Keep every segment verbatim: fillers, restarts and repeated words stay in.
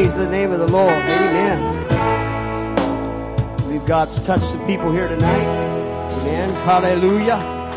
Praise the name of the Lord. Amen. We've God's touched some people here tonight. Amen. Hallelujah.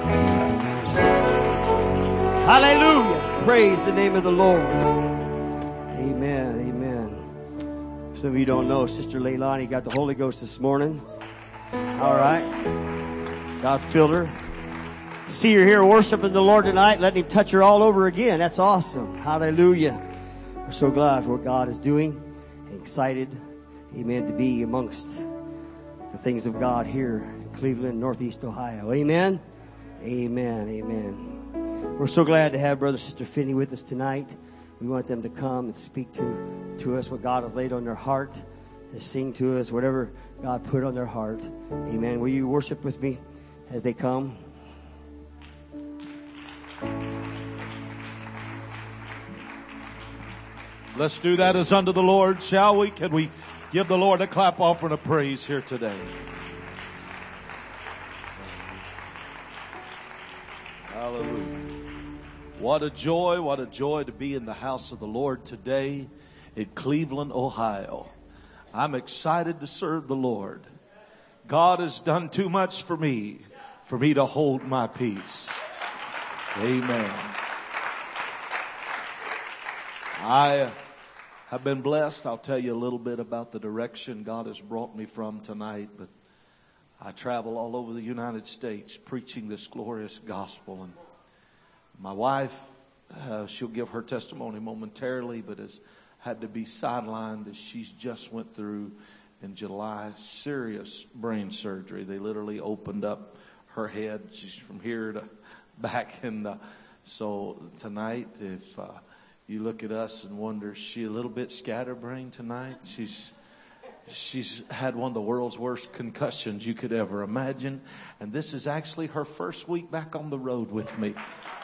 Hallelujah. Praise the name of the Lord. Amen. Amen. Some of you don't know, Sister Leilani got the Holy Ghost this morning. All right. God filled her. See her here worshiping the Lord tonight, letting Him touch her all over again. That's awesome. Hallelujah. We're so glad for what God is doing. Excited, amen, to be amongst the things of God here in Cleveland, Northeast Ohio. Amen. Amen. Amen. We're so glad to have Brother and Sister Finney with us tonight. We want them to come and speak to, to us what God has laid on their heart, to sing to us whatever God put on their heart. Amen. Will you worship with me as they come? Let's do that as unto the Lord, shall we? Can we give the Lord a clap offering of praise here today? Hallelujah. What a joy, what a joy to be in the house of the Lord today in Cleveland, Ohio. I'm excited to serve the Lord. God has done too much for me, for me to hold my peace. Amen. I have been blessed. I'll tell you a little bit about the direction God has brought me from tonight, but I travel all over the United States preaching this glorious gospel. And my wife, uh, she'll give her testimony momentarily, but has had to be sidelined as she's just went through in July serious brain surgery. They literally opened up her head. She's from here to back. And uh, so tonight, if uh, you look at us and wonder, is she a little bit scatterbrained tonight? She's she's had one of the world's worst concussions you could ever imagine. And this is actually her first week back on the road with me.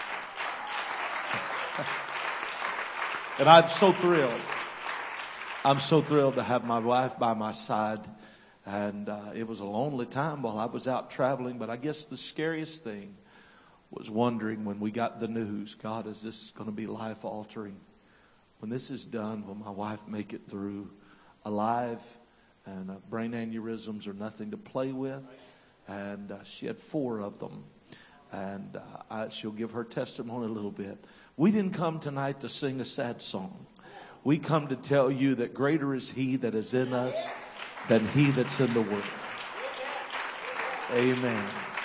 And I'm so thrilled. I'm so thrilled to have my wife by my side. And uh, it was a lonely time while I was out traveling. But I guess the scariest thing was wondering when we got the news, God, is this going to be life altering? When this is done, will my wife make it through alive? And uh, brain aneurysms are nothing to play with. And uh, she had four of them. And uh, I, she'll give her testimony a little bit. We didn't come tonight to sing a sad song. We come to tell you that greater is He that is in us than he that's in the world. Amen.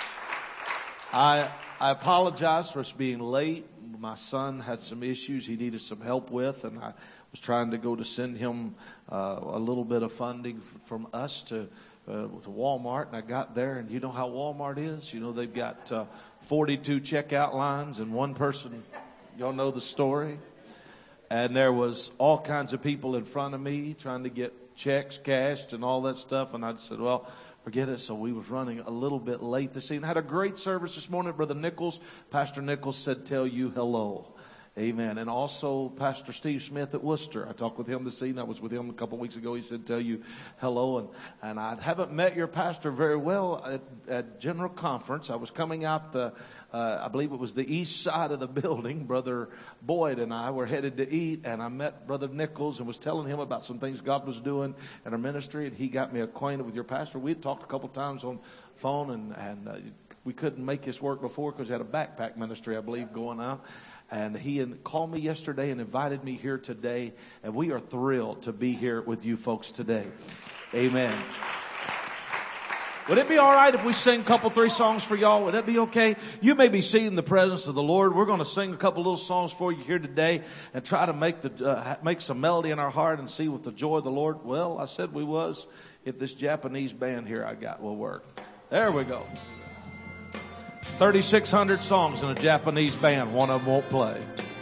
I I apologize for us being late. My son had some issues he needed some help with, and I was trying to go to send him uh, a little bit of funding f- from us to uh, to Walmart. And I got there, and you know how Walmart is. You know, they've got uh, forty-two checkout lines, and one person, y'all know the story. And there was all kinds of people in front of me trying to get checks cashed and all that stuff. And I said, well, forget it. So we was running a little bit late this evening. I had a great service this morning. Brother Nichols, Pastor Nichols said, tell you hello. Amen. And also Pastor Steve Smith at Worcester. I talked with him this evening. I was with him a couple of weeks ago. He said, tell you hello. And, and I haven't met your pastor very well at, at General Conference. I was coming out the, uh, I believe it was the east side of the building. Brother Boyd and I were headed to eat, and I met Brother Nichols and was telling him about some things God was doing in our ministry. And he got me acquainted with your pastor. We had talked a couple of times on phone, and, and uh, we couldn't make this work before because we had a backpack ministry, I believe, going on. And he called me yesterday and invited me here today. And we are thrilled to be here with you folks today. Amen. Would it be all right if we sing a couple, three songs for y'all? Would that be okay? You may be seeing the presence of the Lord. We're going to sing a couple little songs for you here today and try to make the uh, make some melody in our heart and see what the joy of the Lord. Well, I said we was if this Japanese band here I got will work. There we go. thirty-six hundred songs in a Japanese band. One of them won't play.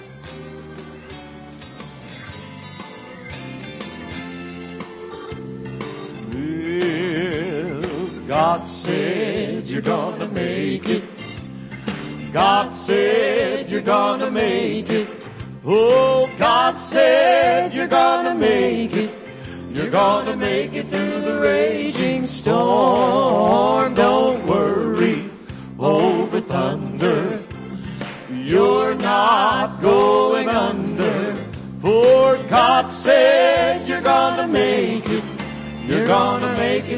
Well, God said you're gonna make it. God said you're gonna make it. Oh, God said you're gonna make it. You're gonna make it through the raging storm. Don't worry over thunder. You're not going under. For God said you're gonna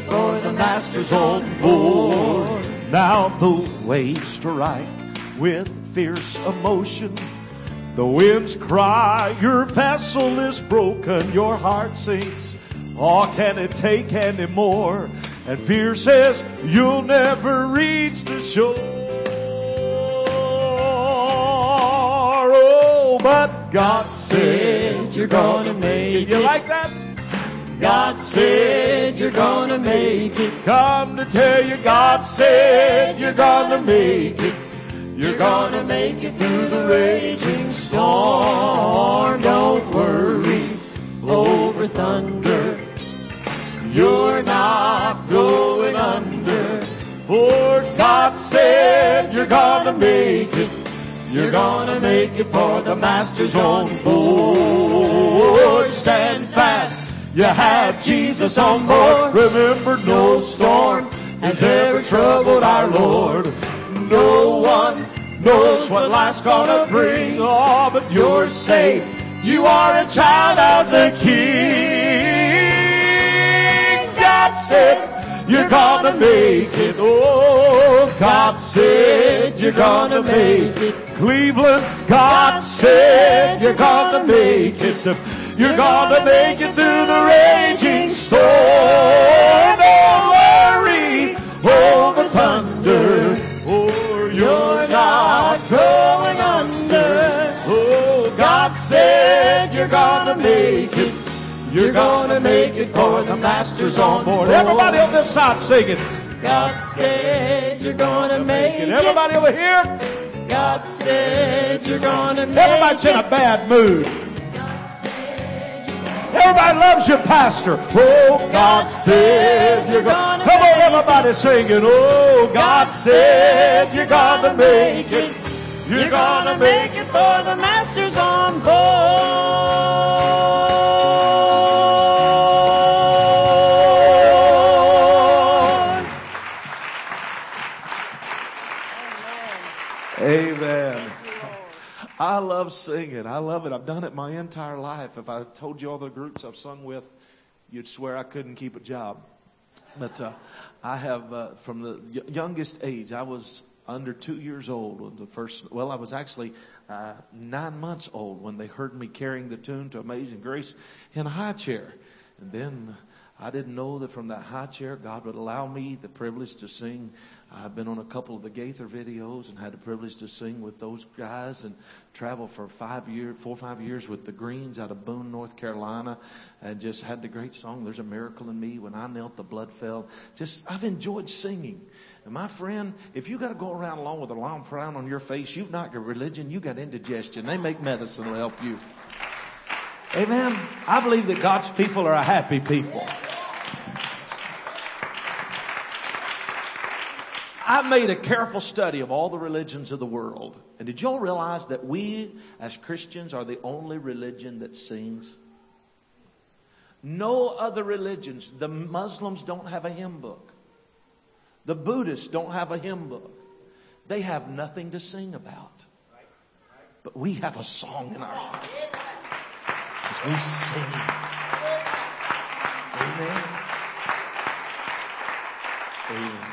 for the Master's on board. Now the waves to right with fierce emotion. The winds cry, your vessel is broken, your heart sinks. Oh, can it take any more? And fear says, you'll never reach the shore. Oh, but God said you're gonna make it. You like that? God said you're gonna make it. Come to tell you, God said you're gonna make it. You're gonna make it through the raging storm. Don't worry over thunder. You're not going under. For God said you're gonna make it. You're gonna make it, for the Master's on board. Stand fast. You have Jesus on board. Remember, no storm has ever troubled our Lord. No one knows what life's gonna bring. Oh, but you're safe. You are a child of the King. God said you're gonna make it. Oh, God said you're gonna make it. Cleveland, God said you're gonna make it. You're gonna make it through the raging storm. Don't worry over thunder, or you're not going under. Oh, God said you're gonna make it. You're gonna make it, for the Master's on board. Everybody on this side singing. God said you're gonna make it. Everybody over here. God said you're gonna make it. Everybody's in a bad mood. Everybody loves your pastor. Oh, God said you're gonna Come on, everybody singing. Oh, God said you're gonna make it. You're gonna make it, for the Master's on board. Amen. I love singing. I love it. I've done it my entire life. If I told you all the groups I've sung with, you'd swear I couldn't keep a job. But uh, I have, uh, from the y- youngest age, I was under two years old when the first, well, I was actually uh, nine months old when they heard me carrying the tune to Amazing Grace in a high chair. And then I didn't know that from that high chair, God would allow me the privilege to sing. I've been on a couple of the Gaither videos and had the privilege to sing with those guys and travel for five years, four or five years with the Greens out of Boone, North Carolina, and just had the great song, There's a Miracle in Me. When I knelt, the blood fell. Just, I've enjoyed singing. And my friend, if you got to go around along with a long frown on your face, you've not got religion, you got indigestion. They make medicine to help you. Amen. I believe that God's people are a happy people. I made a careful study of all the religions of the world. And did y'all realize that we as Christians are the only religion that sings? No other religions. The Muslims don't have a hymn book. The Buddhists don't have a hymn book. They have nothing to sing about. But we have a song in our heart. As we sing. Amen. Amen.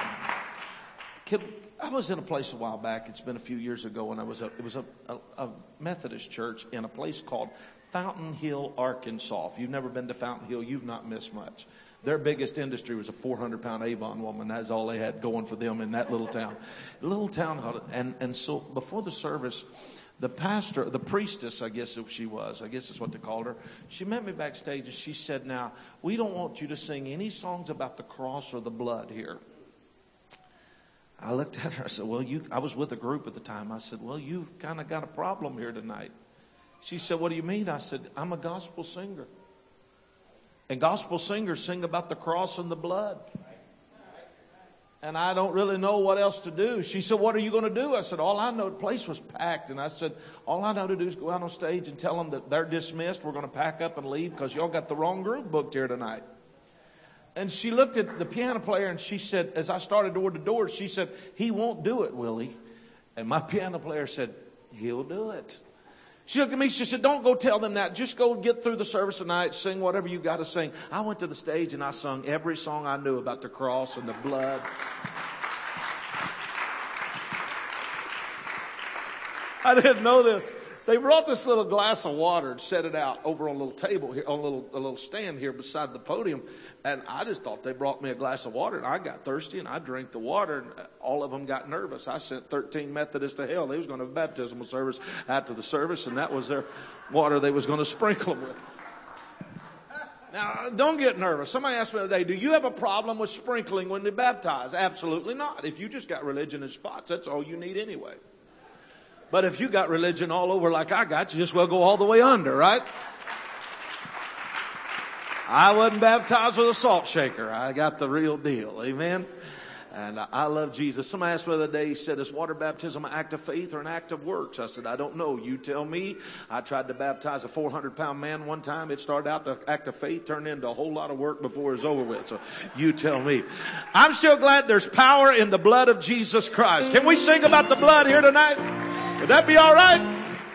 I was in a place a while back. It's been a few years ago, and I was a, it was a, a, a Methodist church in a place called Fountain Hill, Arkansas. If you've never been to Fountain Hill, you've not missed much. Their biggest industry was a four hundred pound Avon woman. That's all they had going for them in that little town. A little town, and and so before the service, the pastor, the priestess, I guess she was, I guess is what they called her. She met me backstage, and she said, "Now we don't want you to sing any songs about the cross or the blood here." I looked at her. I said, well, you, I was with a group at the time. I said, well, you've kind of got a problem here tonight. She said, what do you mean? I said, I'm a gospel singer. And gospel singers sing about the cross and the blood. And I don't really know what else to do. She said, what are you going to do? I said, all I know, the place was packed. And I said, all I know to do is go out on stage and tell them that they're dismissed. We're going to pack up and leave because y'all got the wrong group booked here tonight. And she looked at the piano player and she said, as I started toward the door, she said, he won't do it, will he? And my piano player said, he'll do it. She looked at me, she said, don't go tell them that. Just go get through the service tonight, sing whatever you got to sing. I went to the stage and I sung every song I knew about the cross and the blood. I didn't know this. They brought this little glass of water and set it out over on a little table here, on a little, a little stand here beside the podium. And I just thought they brought me a glass of water, and I got thirsty and I drank the water, and all of them got nervous. I sent thirteen Methodists to hell. They was going to have a baptismal service after the service, and that was their water they was going to sprinkle them with. Now, don't get nervous. Somebody asked me the other day, do you have a problem with sprinkling when they baptize? Absolutely not. If you just got religion in spots, that's all you need anyway. But if you got religion all over like I got, you just well go all the way under, right? I wasn't baptized with a salt shaker. I got the real deal. Amen. And I love Jesus. Somebody asked me the other day, he said, is water baptism an act of faith or an act of works? I said, I don't know. You tell me. I tried to baptize a four hundred pound man one time. It started out the act of faith, turned into a whole lot of work before it was over with. So you tell me. I'm still glad there's power in the blood of Jesus Christ. Can we sing about the blood here tonight? Would that be all right?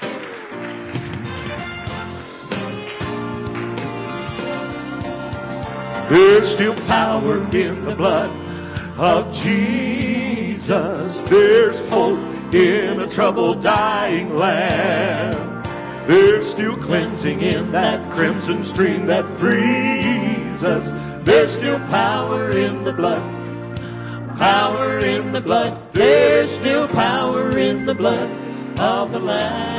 There's still power in the blood of Jesus. There's hope in a troubled, dying land. There's still cleansing in that crimson stream that frees us. There's still power in the blood. Power in the blood. There's still power in the blood of the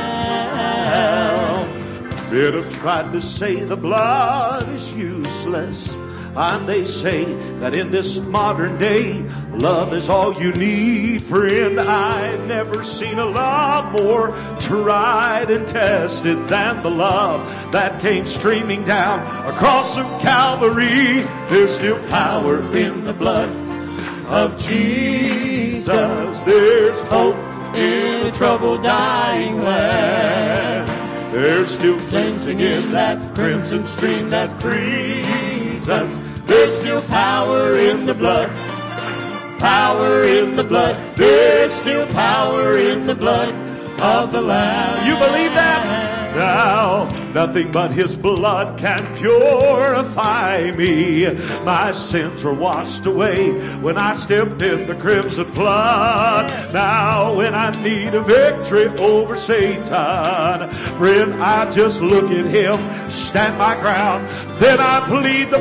Lamb. Men have tried to say the blood is useless, and they say that in this modern day, love is all you need. Friend, I've never seen a love more tried and tested than the love that came streaming down across from Calvary. There's still power in the blood of Jesus. There's hope in a troubled, dying land. There's still cleansing in that crimson stream that frees us. There's still power in the blood. Power in the blood. There's still power in the blood of the Lamb. You believe that? Now, nothing but His blood can purify me. My sins were washed away when I stepped in the crimson flood. Now, when I need a victory over Satan, friend, I just look at Him, stand my ground, then I plead the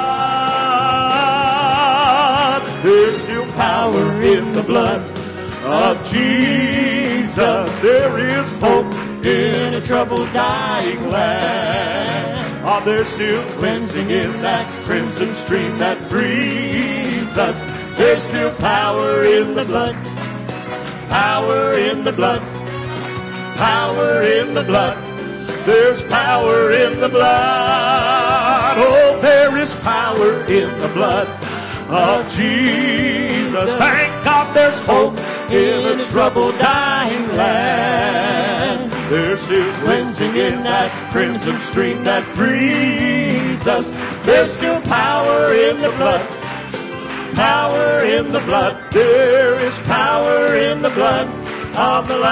blood. There's still power in the blood of Jesus. There is hope in a troubled, dying land. Oh, there's still cleansing in that crimson stream that frees us. There's still power in the blood. Power in the blood. Power in the blood. There's power in the blood. Oh, there is power in the blood of Jesus. Thank God there's hope in a troubled, dying land. There's still cleansing in that crimson stream that frees us. There's still power in the blood. Power in the blood. There is power in the blood of the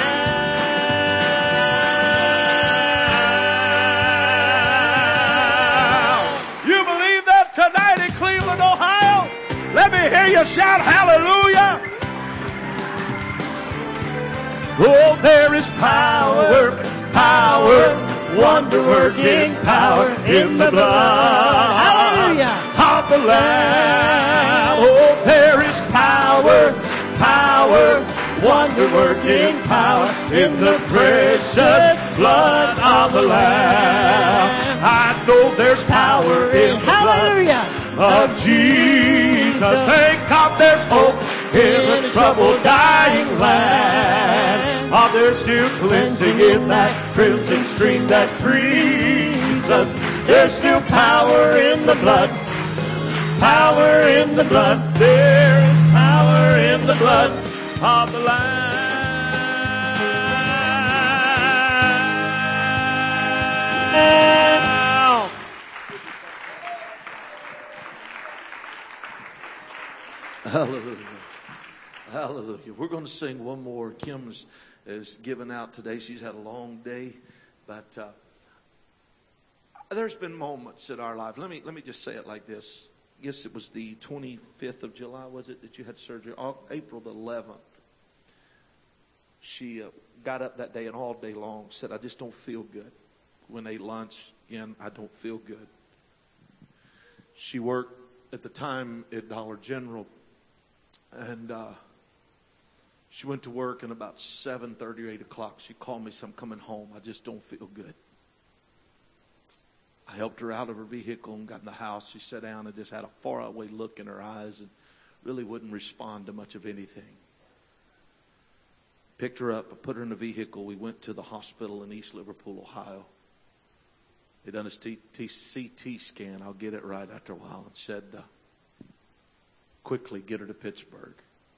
Lamb. You believe that tonight in Cleveland, Ohio? Let me hear you shout hallelujah. Oh, there is power, power, wonder-working power in the blood. Hallelujah. Of the Lamb. Oh, there is power, power, wonder-working power in the precious blood of the Lamb. I know there's power in the blood of Jesus. Thank God there's hope in a troubled, dying land. Oh, there's still cleansing in that crimson stream that frees us. There's still power in the blood. Power in the blood. There is power in the blood of the Lamb. Hallelujah. Hallelujah. We're going to sing one more. Kim is, is giving out today. She's had a long day. But uh, there's been moments in our life. Let me let me just say it like this. I guess it was the twenty-fifth of July, was it, that you had surgery? April the eleventh. She uh, got up that day and all day long said, I just don't feel good. When they ate lunch, again, I don't feel good. She worked at the time at Dollar General. And uh, she went to work, and about seven thirty or eight o'clock, she called me, said, I'm coming home. I just don't feel good. I helped her out of her vehicle and got in the house. She sat down and just had a faraway look in her eyes and really wouldn't respond to much of anything. Picked her up, I put her in the vehicle. We went to the hospital in East Liverpool, Ohio. They done a C T scan. I'll get it right after a while, and said, uh, quickly get her to Pittsburgh.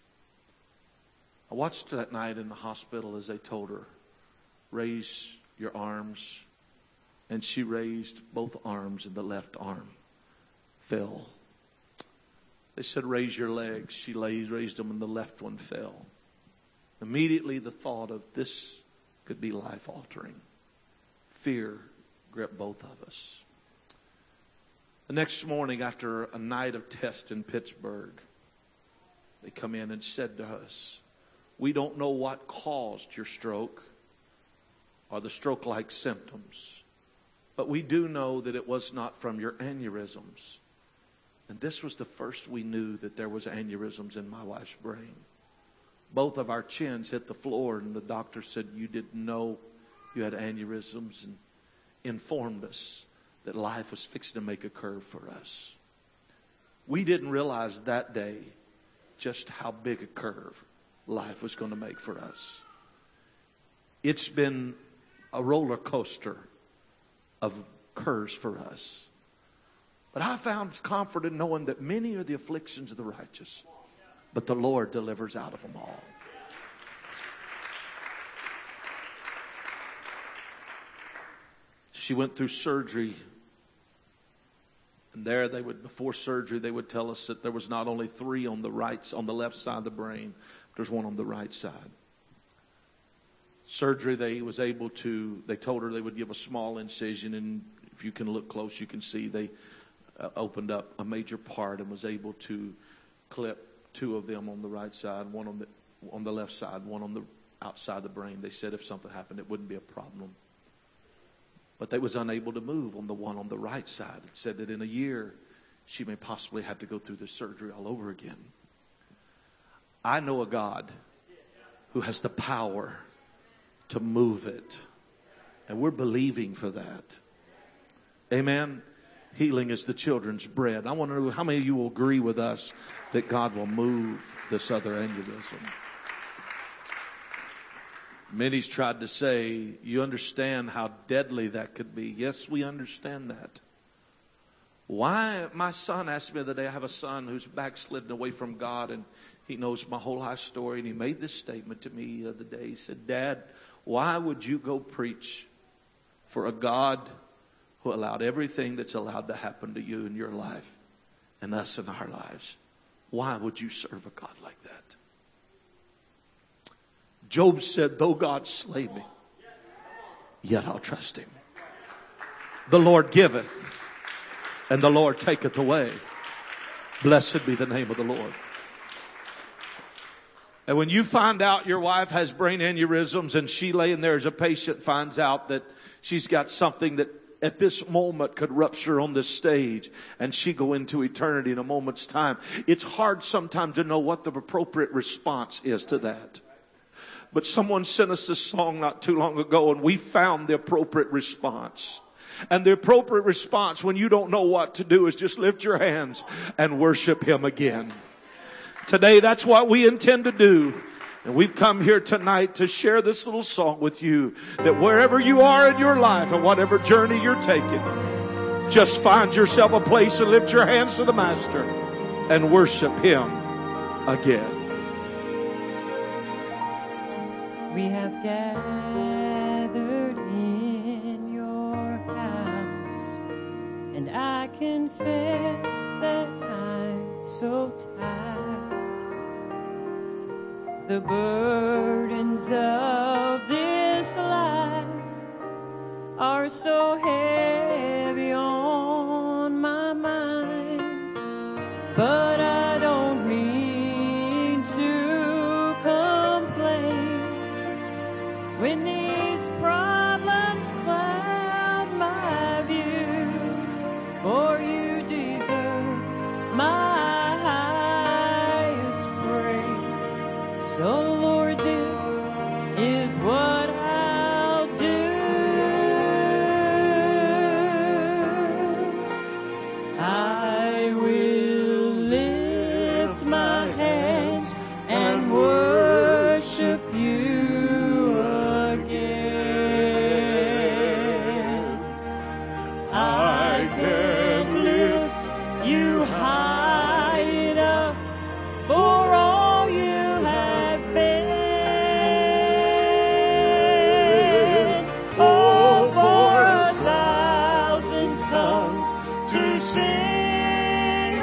I watched that night in the hospital as they told her, raise your arms. And she raised both arms, and the left arm fell. They said, raise your legs. She raised them, and the left one fell. Immediately the thought of this could be life-altering. Fear gripped both of us. The next morning, after a night of tests in Pittsburgh, they come in and said to us, we don't know what caused your stroke or the stroke-like symptoms, but we do know that it was not from your aneurysms. And this was the first we knew that there was aneurysms in my wife's brain. Both of our chins hit the floor, and the doctor said, you didn't know you had aneurysms, and informed us that life was fixing to make a curve for us. We didn't realize that day just how big a curve life was going to make for us. It's been a roller coaster of curves for us. But I found comfort in knowing that many are the afflictions of the righteous, but the Lord delivers out of them all. She went through surgery, and there they would, before surgery, they would tell us that there was not only three on the right, on the left side of the brain, but there's one on the right side. Surgery, they was able to, they told her they would give a small incision, and if you can look close, you can see they uh, opened up a major part and was able to clip two of them on the right side, one on the on the left side, one on the outside of the brain. They said if something happened, it wouldn't be a problem. But they was unable to move on the one on the right side. It said that in a year, she may possibly have to go through the surgery all over again. I know a God who has the power to move it. And we're believing for that. Amen. Healing is the children's bread. I want to know how many of you will agree with us that God will move this other aneurysm. Many's tried to say, you understand how deadly that could be. Yes, we understand that. Why? My son asked me the other day, I have a son who's backslidden away from God, and he knows my whole life story, and he made this statement to me the other day. He said, Dad, why would you go preach for a God who allowed everything that's allowed to happen to you in your life and us in our lives? Why would you serve a God like that? Job said, though God slay me, yet I'll trust him. The Lord giveth, and the Lord taketh away. Blessed be the name of the Lord. And when you find out your wife has brain aneurysms, and she laying there as a patient finds out that she's got something that at this moment could rupture on this stage, and she go into eternity in a moment's time, it's hard sometimes to know what the appropriate response is to that. But someone sent us this song not too long ago, and we found the appropriate response. And the appropriate response when you don't know what to do is just lift your hands and worship Him again. Today, that's what we intend to do. And we've come here tonight to share this little song with you, that wherever you are in your life and whatever journey you're taking, just find yourself a place and lift your hands to the Master and worship Him again. We have gathered in your house, and I confess that I'm so tired. the burdens of this life are so heavy on my mind, but I don't mean to complain when these problems cloud my view, for you deserve my highest praise. So Lord, this is what I'll do. I will lift my hands and worship you again. I can lift you high enough for all you have been. Oh, for a thousand tongues to sing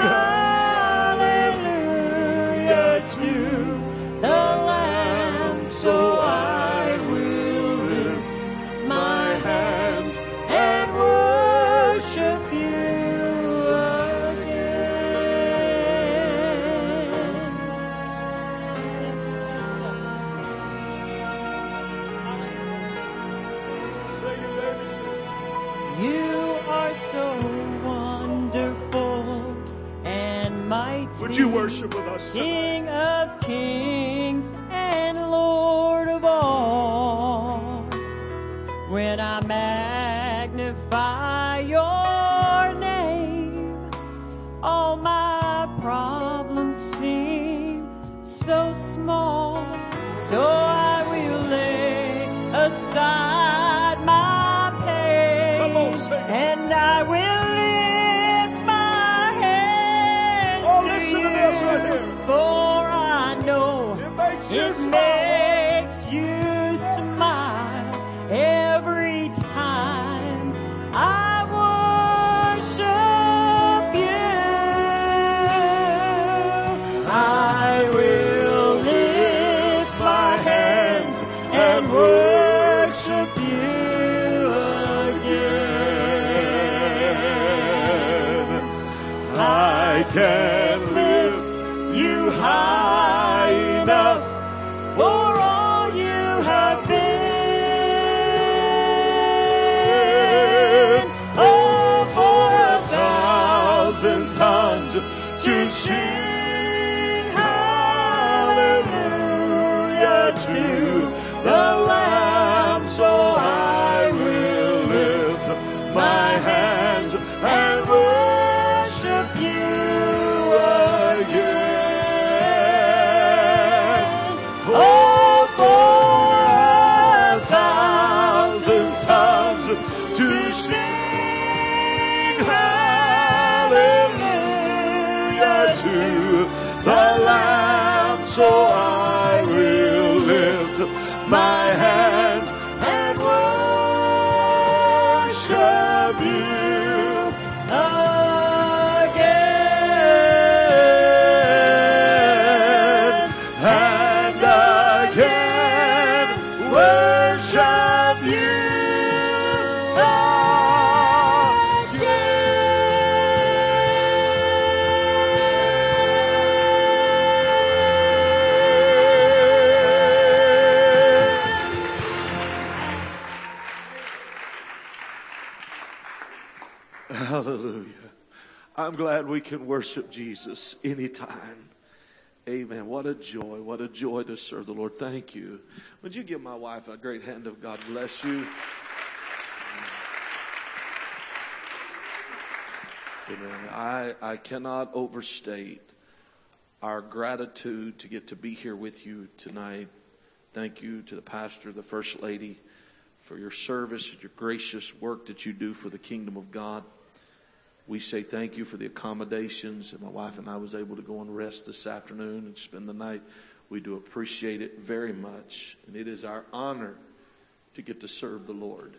hallelujah to the Lamb. So I will lift my hands and worship you again. You are so wonderful and mighty. Would you worship with us tonight? King of kings and Lord of all. When I magnify your name, all my problems seem so small. So I will lay aside my pain. Come on, sing it. And I will lift my hands Oh, to listen to you, this right here. for I know It makes you it smile. makes you smile every time I worship you. I will lift my hands and worship you again. I can lift you high enough for all you have been. Oh, for a thousand tongues to sing hallelujah to the Lamb. So I will lift my hands and worship you again. Oh, for a thousand tongues to sing hallelujah to the Lamb. So I will lift my hands and worship you again and again. Worship you Hallelujah. I'm glad we can worship Jesus anytime. Amen. What a joy. What a joy to serve the Lord. Thank you. Would you give my wife a great hand of God bless you? Amen. I, I cannot overstate our gratitude to get to be here with you tonight. Thank you to the pastor, the first lady, for your service and your gracious work that you do for the kingdom of God. We say thank you for the accommodations, and my wife and I was able to go and rest this afternoon and spend the night. We do appreciate it very much, and it is our honor to get to serve the Lord.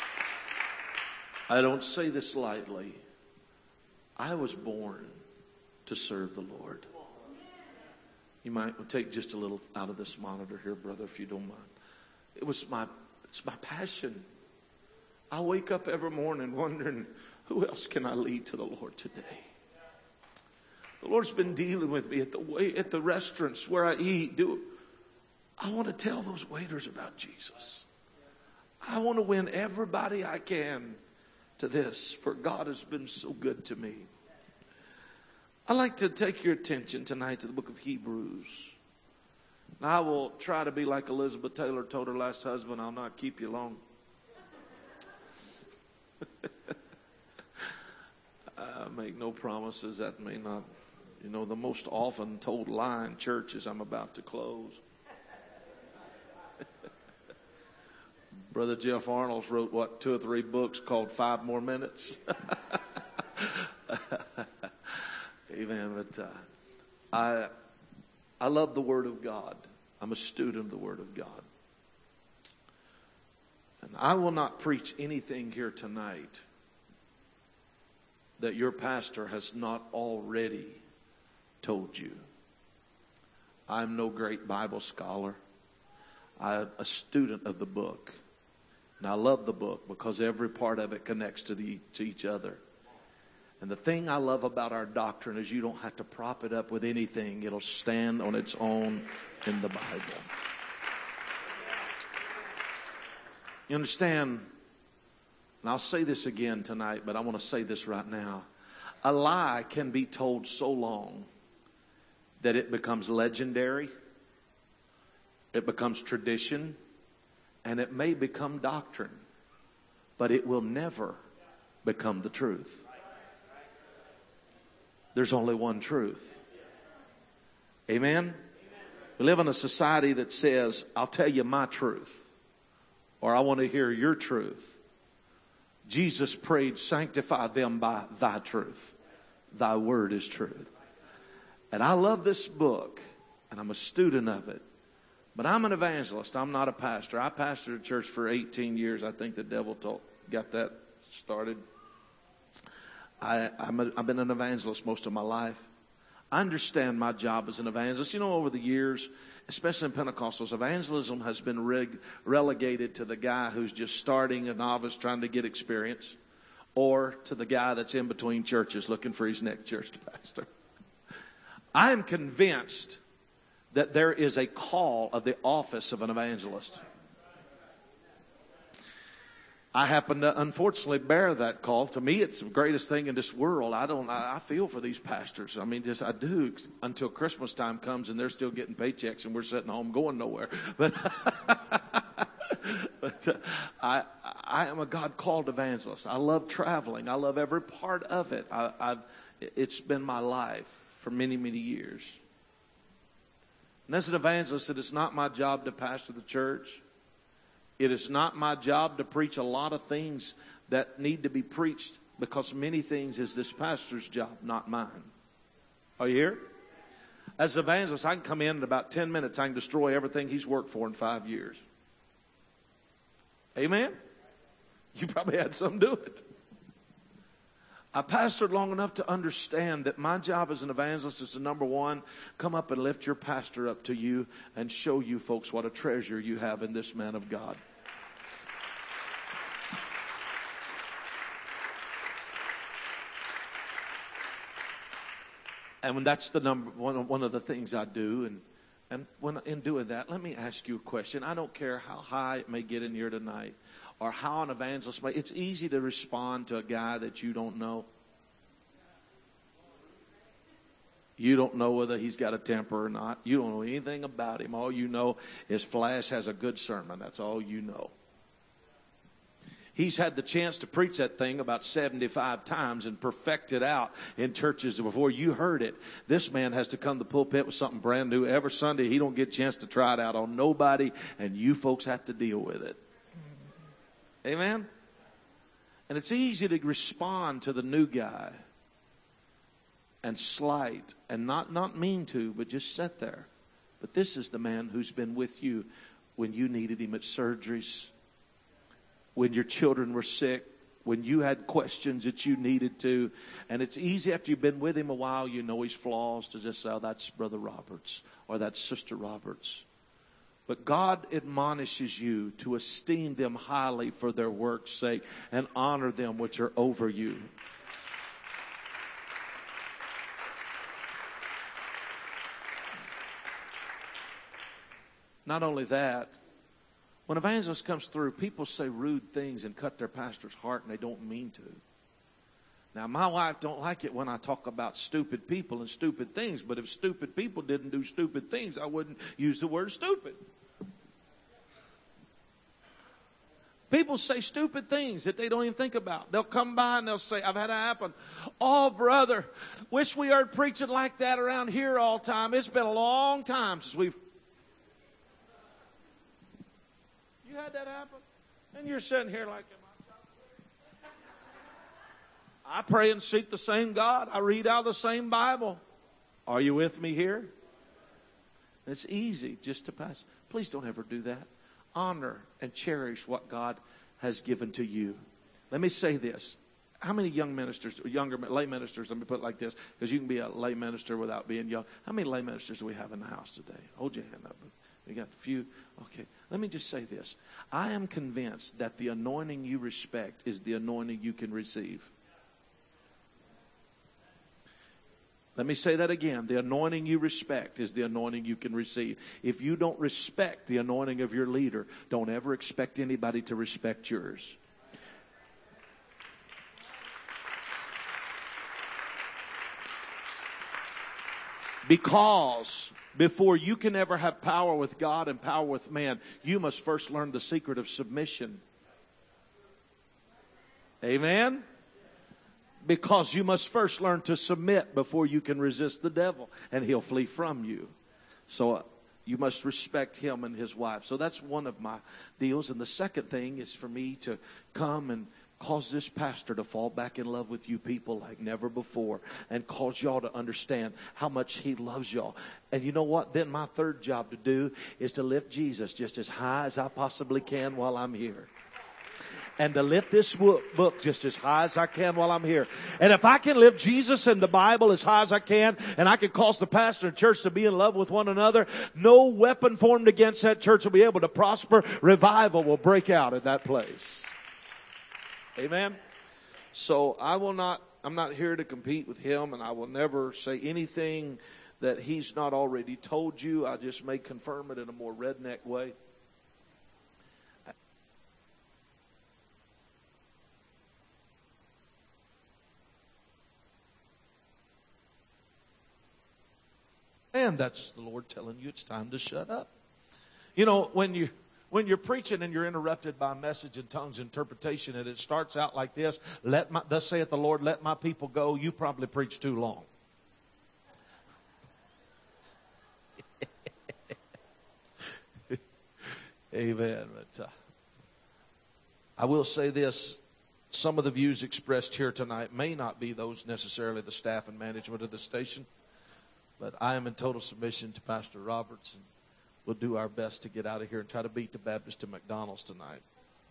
I don't say this lightly. I was born to serve the Lord. You might take just a little out of this monitor here, brother, if you don't mind. It was my, it's my passion. I wake up every morning wondering, who else can I lead to the Lord today? The Lord's been dealing with me at the way, at the restaurants where I eat. Do, I want to tell those waiters about Jesus. I want to win everybody I can to this, for God has been so good to me. I'd like to take your attention tonight to the book of Hebrews. Now, I will try to be like Elizabeth Taylor told her last husband, I'll not keep you long. I make no promises. That may not, you know, the most often told lie in church is I'm about to close. Brother Jeff Arnold wrote, what, two or three books called Five More Minutes? Amen. But uh, I I love the Word of God. I'm a student of the Word of God. And I will not preach anything here tonight that your pastor has not already told you. I'm no great Bible scholar. I'm a student of the book. And I love the book because every part of it connects to the to each other. And the thing I love about our doctrine is you don't have to prop it up with anything. It'll stand on its own in the Bible. You understand? And I'll say this again tonight, but I want to say this right now. A lie can be told so long that it becomes legendary, it becomes tradition, and it may become doctrine, but it will never become the truth. There's only one truth. Amen? We live in a society that says, I'll tell you my truth, or I want to hear your truth. Jesus prayed, sanctify them by thy truth. Thy word is truth. And I love this book, and I'm a student of it. But I'm an evangelist. I'm not a pastor. I pastored a church for eighteen years. I think the devil told, got that started. I, I'm a, I've been an evangelist most of my life. I understand my job as an evangelist. You know, over the years, especially in Pentecostals, evangelism has been reg- relegated to the guy who's just starting, a novice trying to get experience, or to the guy that's in between churches looking for his next church to pastor. I am convinced that there is a call of the office of an evangelist. I happen to unfortunately bear that call. To me, it's the greatest thing in this world. I don't, I, I feel for these pastors. I mean, just, I do until Christmas time comes and they're still getting paychecks and we're sitting home going nowhere. But, but uh, I, I am a God-called evangelist. I love traveling. I love every part of it. I, I've, it's been my life for many, many years. And as an evangelist, it is not my job to pastor the church. It is not my job to preach a lot of things that need to be preached, because many things is this pastor's job, not mine. Are you here? As an evangelist, I can come in in about ten minutes. I can destroy everything he's worked for in five years. Amen? You probably had some do it. I pastored long enough to understand that my job as an evangelist is to, number one, come up and lift your pastor up to you and show you folks what a treasure you have in this man of God. And when that's the number one, one of the things I do, and and when in doing that, let me ask you a question. I don't care how high it may get in here tonight, or how an evangelist may. It's easy to respond to a guy that you don't know. You don't know whether he's got a temper or not. You don't know anything about him. All you know is Flash has a good sermon. That's all you know. He's had the chance to preach that thing about seventy-five times and perfect it out in churches before you heard it. This man has to come to the pulpit with something brand new every Sunday. He don't get a chance to try it out on nobody, and you folks have to deal with it. Amen? And it's easy to respond to the new guy and slight and not, not mean to, but just sit there. But this is the man who's been with you when you needed him at surgeries, when your children were sick, when you had questions that you needed to. And it's easy after you've been with him a while, you know his flaws, to just say, oh, that's Brother Roberts or that's Sister Roberts. But God admonishes you to esteem them highly for their work's sake and honor them which are over you. Not only that, when evangelist comes through, people say rude things and cut their pastor's heart, and they don't mean to. Now, my wife don't like it when I talk about stupid people and stupid things, but if stupid people didn't do stupid things, I wouldn't use the word stupid. People say stupid things that they don't even think about. They'll come by and they'll say, I've had it happen. Oh, brother, wish we heard preaching like that around here all the time. It's been a long time since we've... You had that happen? And you're sitting here like, I pray and seek the same God. I read out the same Bible. Are you with me here? It's easy just to pass. Please don't ever do that. Honor and cherish what God has given to you. Let me say this. How many young ministers, younger lay ministers, let me put it like this, because you can be a lay minister without being young. How many lay ministers do we have in the house today? Hold your hand up. We got a few. Okay. Let me just say this. I am convinced that the anointing you respect is the anointing you can receive. Let me say that again. The anointing you respect is the anointing you can receive. If you don't respect the anointing of your leader, don't ever expect anybody to respect yours. Because before you can ever have power with God and power with man, you must first learn the secret of submission. Amen? Because you must first learn to submit before you can resist the devil, and he'll flee from you. So uh, you must respect him and his wife. So that's one of my deals. And the second thing is for me to come and cause this pastor to fall back in love with you people like never before, and cause y'all to understand how much he loves y'all. And you know what? Then my third job to do is to lift Jesus just as high as I possibly can while I'm here. And to lift this book just as high as I can while I'm here. And if I can lift Jesus and the Bible as high as I can, and I can cause the pastor and church to be in love with one another, no weapon formed against that church will be able to prosper. Revival will break out in that place. Amen. So I will not, I'm not here to compete with him, and I will never say anything that he's not already told you. I just may confirm it in a more redneck way. And that's the Lord telling you it's time to shut up. You know, when you when you're preaching and you're interrupted by a message in tongues interpretation, and it starts out like this, let my, thus saith the Lord, let my people go, you probably preached too long. Amen. But, uh, I will say this. Some of the views expressed here tonight may not be those necessarily the staff and management of the station. But I am in total submission to Pastor Roberts, and we'll do our best to get out of here and try to beat the Baptist to McDonald's tonight.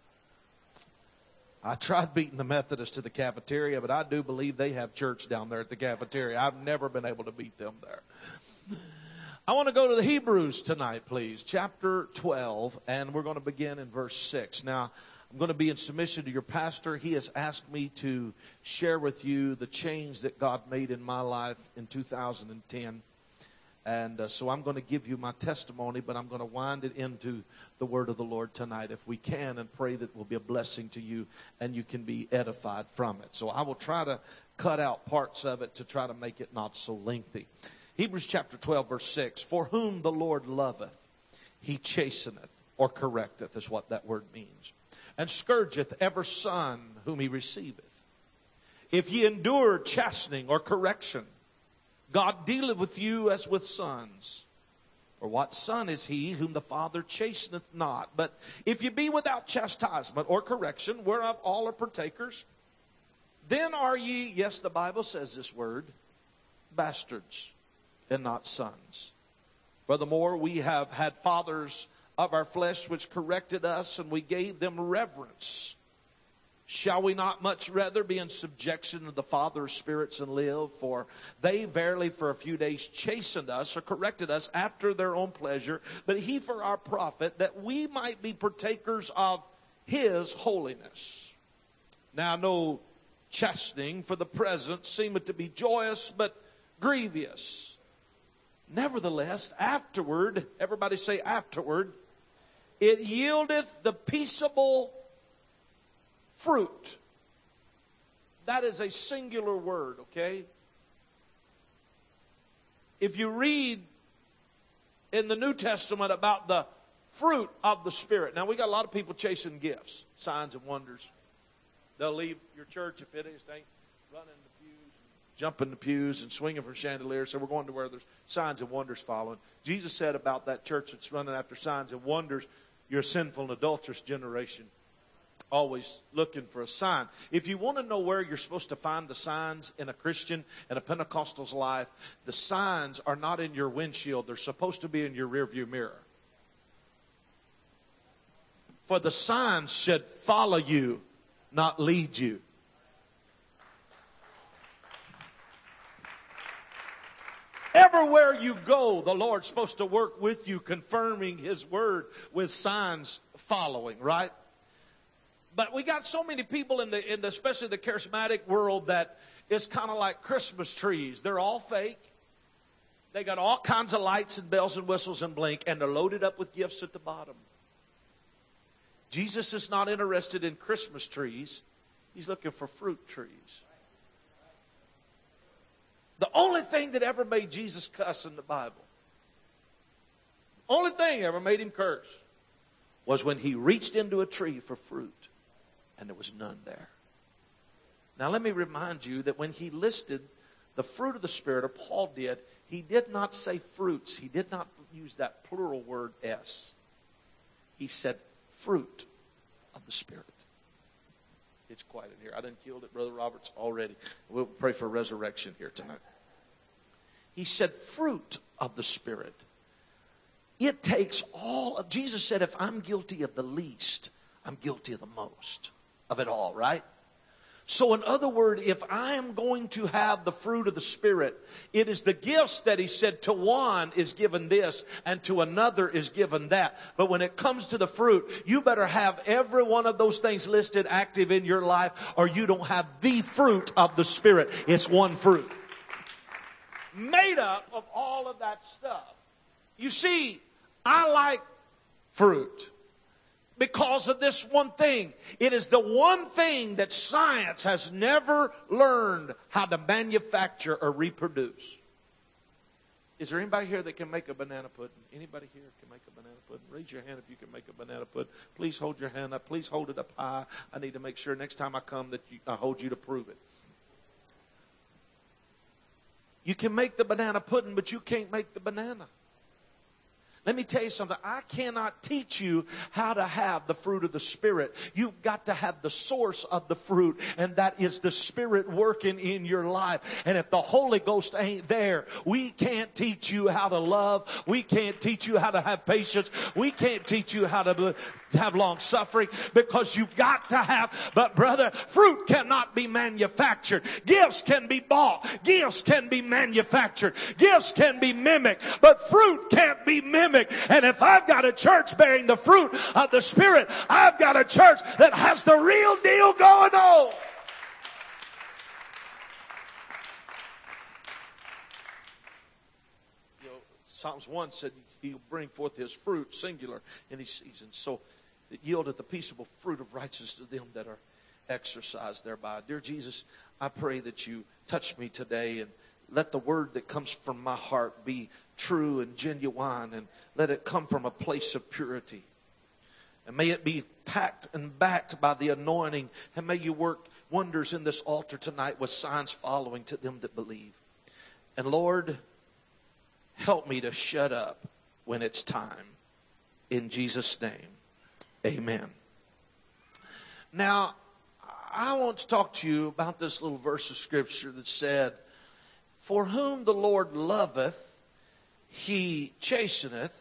I tried beating the Methodist to the cafeteria, but I do believe they have church down there at the cafeteria. I've never been able to beat them there. I want to go to the Hebrews tonight, please. Chapter twelve, and we're going to begin in verse six. Now, I'm going to be in submission to your pastor. He has asked me to share with you the change that God made in my life in two thousand ten. And uh, so I'm going to give you my testimony, but I'm going to wind it into the word of the Lord tonight if we can, and pray that it will be a blessing to you and you can be edified from it. So I will try to cut out parts of it to try to make it not so lengthy. Hebrews chapter twelve, verse six. For whom the Lord loveth, he chasteneth or correcteth, is what that word means. And scourgeth every son whom he receiveth. If ye endure chastening or correction, God dealeth with you as with sons. For what son is he whom the Father chasteneth not? But if ye be without chastisement or correction, whereof all are partakers, then are ye, yes, the Bible says this word, bastards and not sons. Furthermore, we have had fathers of our flesh which corrected us, and we gave them reverence. Shall we not much rather be in subjection to the Father of spirits and live? For they verily for a few days chastened us or corrected us after their own pleasure, but he for our profit, that we might be partakers of his holiness. Now no chastening for the present seemeth to be joyous, but grievous. Nevertheless, afterward, everybody say afterward, it yieldeth the peaceable fruit. That is a singular word, okay? If you read in the New Testament about the fruit of the Spirit. Now, we got a lot of people chasing gifts, signs and wonders. They'll leave your church if it is, they ain't running the pews, and jumping the pews and swinging from chandeliers. So we're going to where there's signs and wonders following. Jesus said about that church that's running after signs and wonders, you're a sinful and adulterous generation, always looking for a sign. If you want to know where you're supposed to find the signs in a Christian and a Pentecostal's life, the signs are not in your windshield. They're supposed to be in your rearview mirror. For the signs should follow you, not lead you. Everywhere you go, the Lord's supposed to work with you, confirming His word with signs following, right? But we got so many people in the, in the especially the charismatic world, that it's kind of like Christmas trees. They're all fake. They got all kinds of lights and bells and whistles and blink, and they're loaded up with gifts at the bottom. Jesus is not interested in Christmas trees. He's looking for fruit trees. The only thing that ever made Jesus cuss in the Bible, only thing ever made him curse, was when he reached into a tree for fruit and there was none there. Now let me remind you that when he listed the fruit of the Spirit, or Paul did, he did not say fruits. He did not use that plural word S. He said fruit of the Spirit. It's quiet in here. I done killed it, Brother Roberts, already. We'll pray for resurrection here tonight. He said fruit of the Spirit. It takes all of, Jesus said, if I'm guilty of the least, I'm guilty of the most of it all, right? So in other words, if I am going to have the fruit of the Spirit, it is the gifts that he said, to one is given this and to another is given that. But when it comes to the fruit, you better have every one of those things listed active in your life, or you don't have the fruit of the Spirit. It's one fruit, made up of all of that stuff. You see, I like fruit because of this one thing. It is the one thing that science has never learned how to manufacture or reproduce. Is there anybody here that can make a banana pudding? Anybody here can make a banana pudding? Raise your hand if you can make a banana pudding. Please hold your hand up. Please hold it up high. I need to make sure next time I come that you, I hold you to prove it. You can make the banana pudding, but you can't make the banana. Let me tell you something. I cannot teach you how to have the fruit of the Spirit. You've got to have the source of the fruit, and that is the Spirit working in your life. And if the Holy Ghost ain't there, we can't teach you how to love. We can't teach you how to have patience. We can't teach you how to have long suffering, because you've got to have. But brother, fruit cannot be manufactured. Gifts can be bought. Gifts can be manufactured. Gifts can be mimicked, but fruit can't be mimicked. And if I've got a church bearing the fruit of the Spirit, I've got a church that has the real deal going on. You know, Psalms one said he'll bring forth his fruit, singular, in his season. So it yieldeth the peaceable fruit of righteousness to them that are exercised thereby. Dear Jesus, I pray that you touch me today, and let the word that comes from my heart be true and genuine, and let it come from a place of purity. And may it be packed and backed by the anointing, and may you work wonders in this altar tonight with signs following to them that believe. And Lord, help me to shut up when it's time. In Jesus' name, amen. Now, I want to talk to you about this little verse of Scripture that said, for whom the Lord loveth, he chasteneth.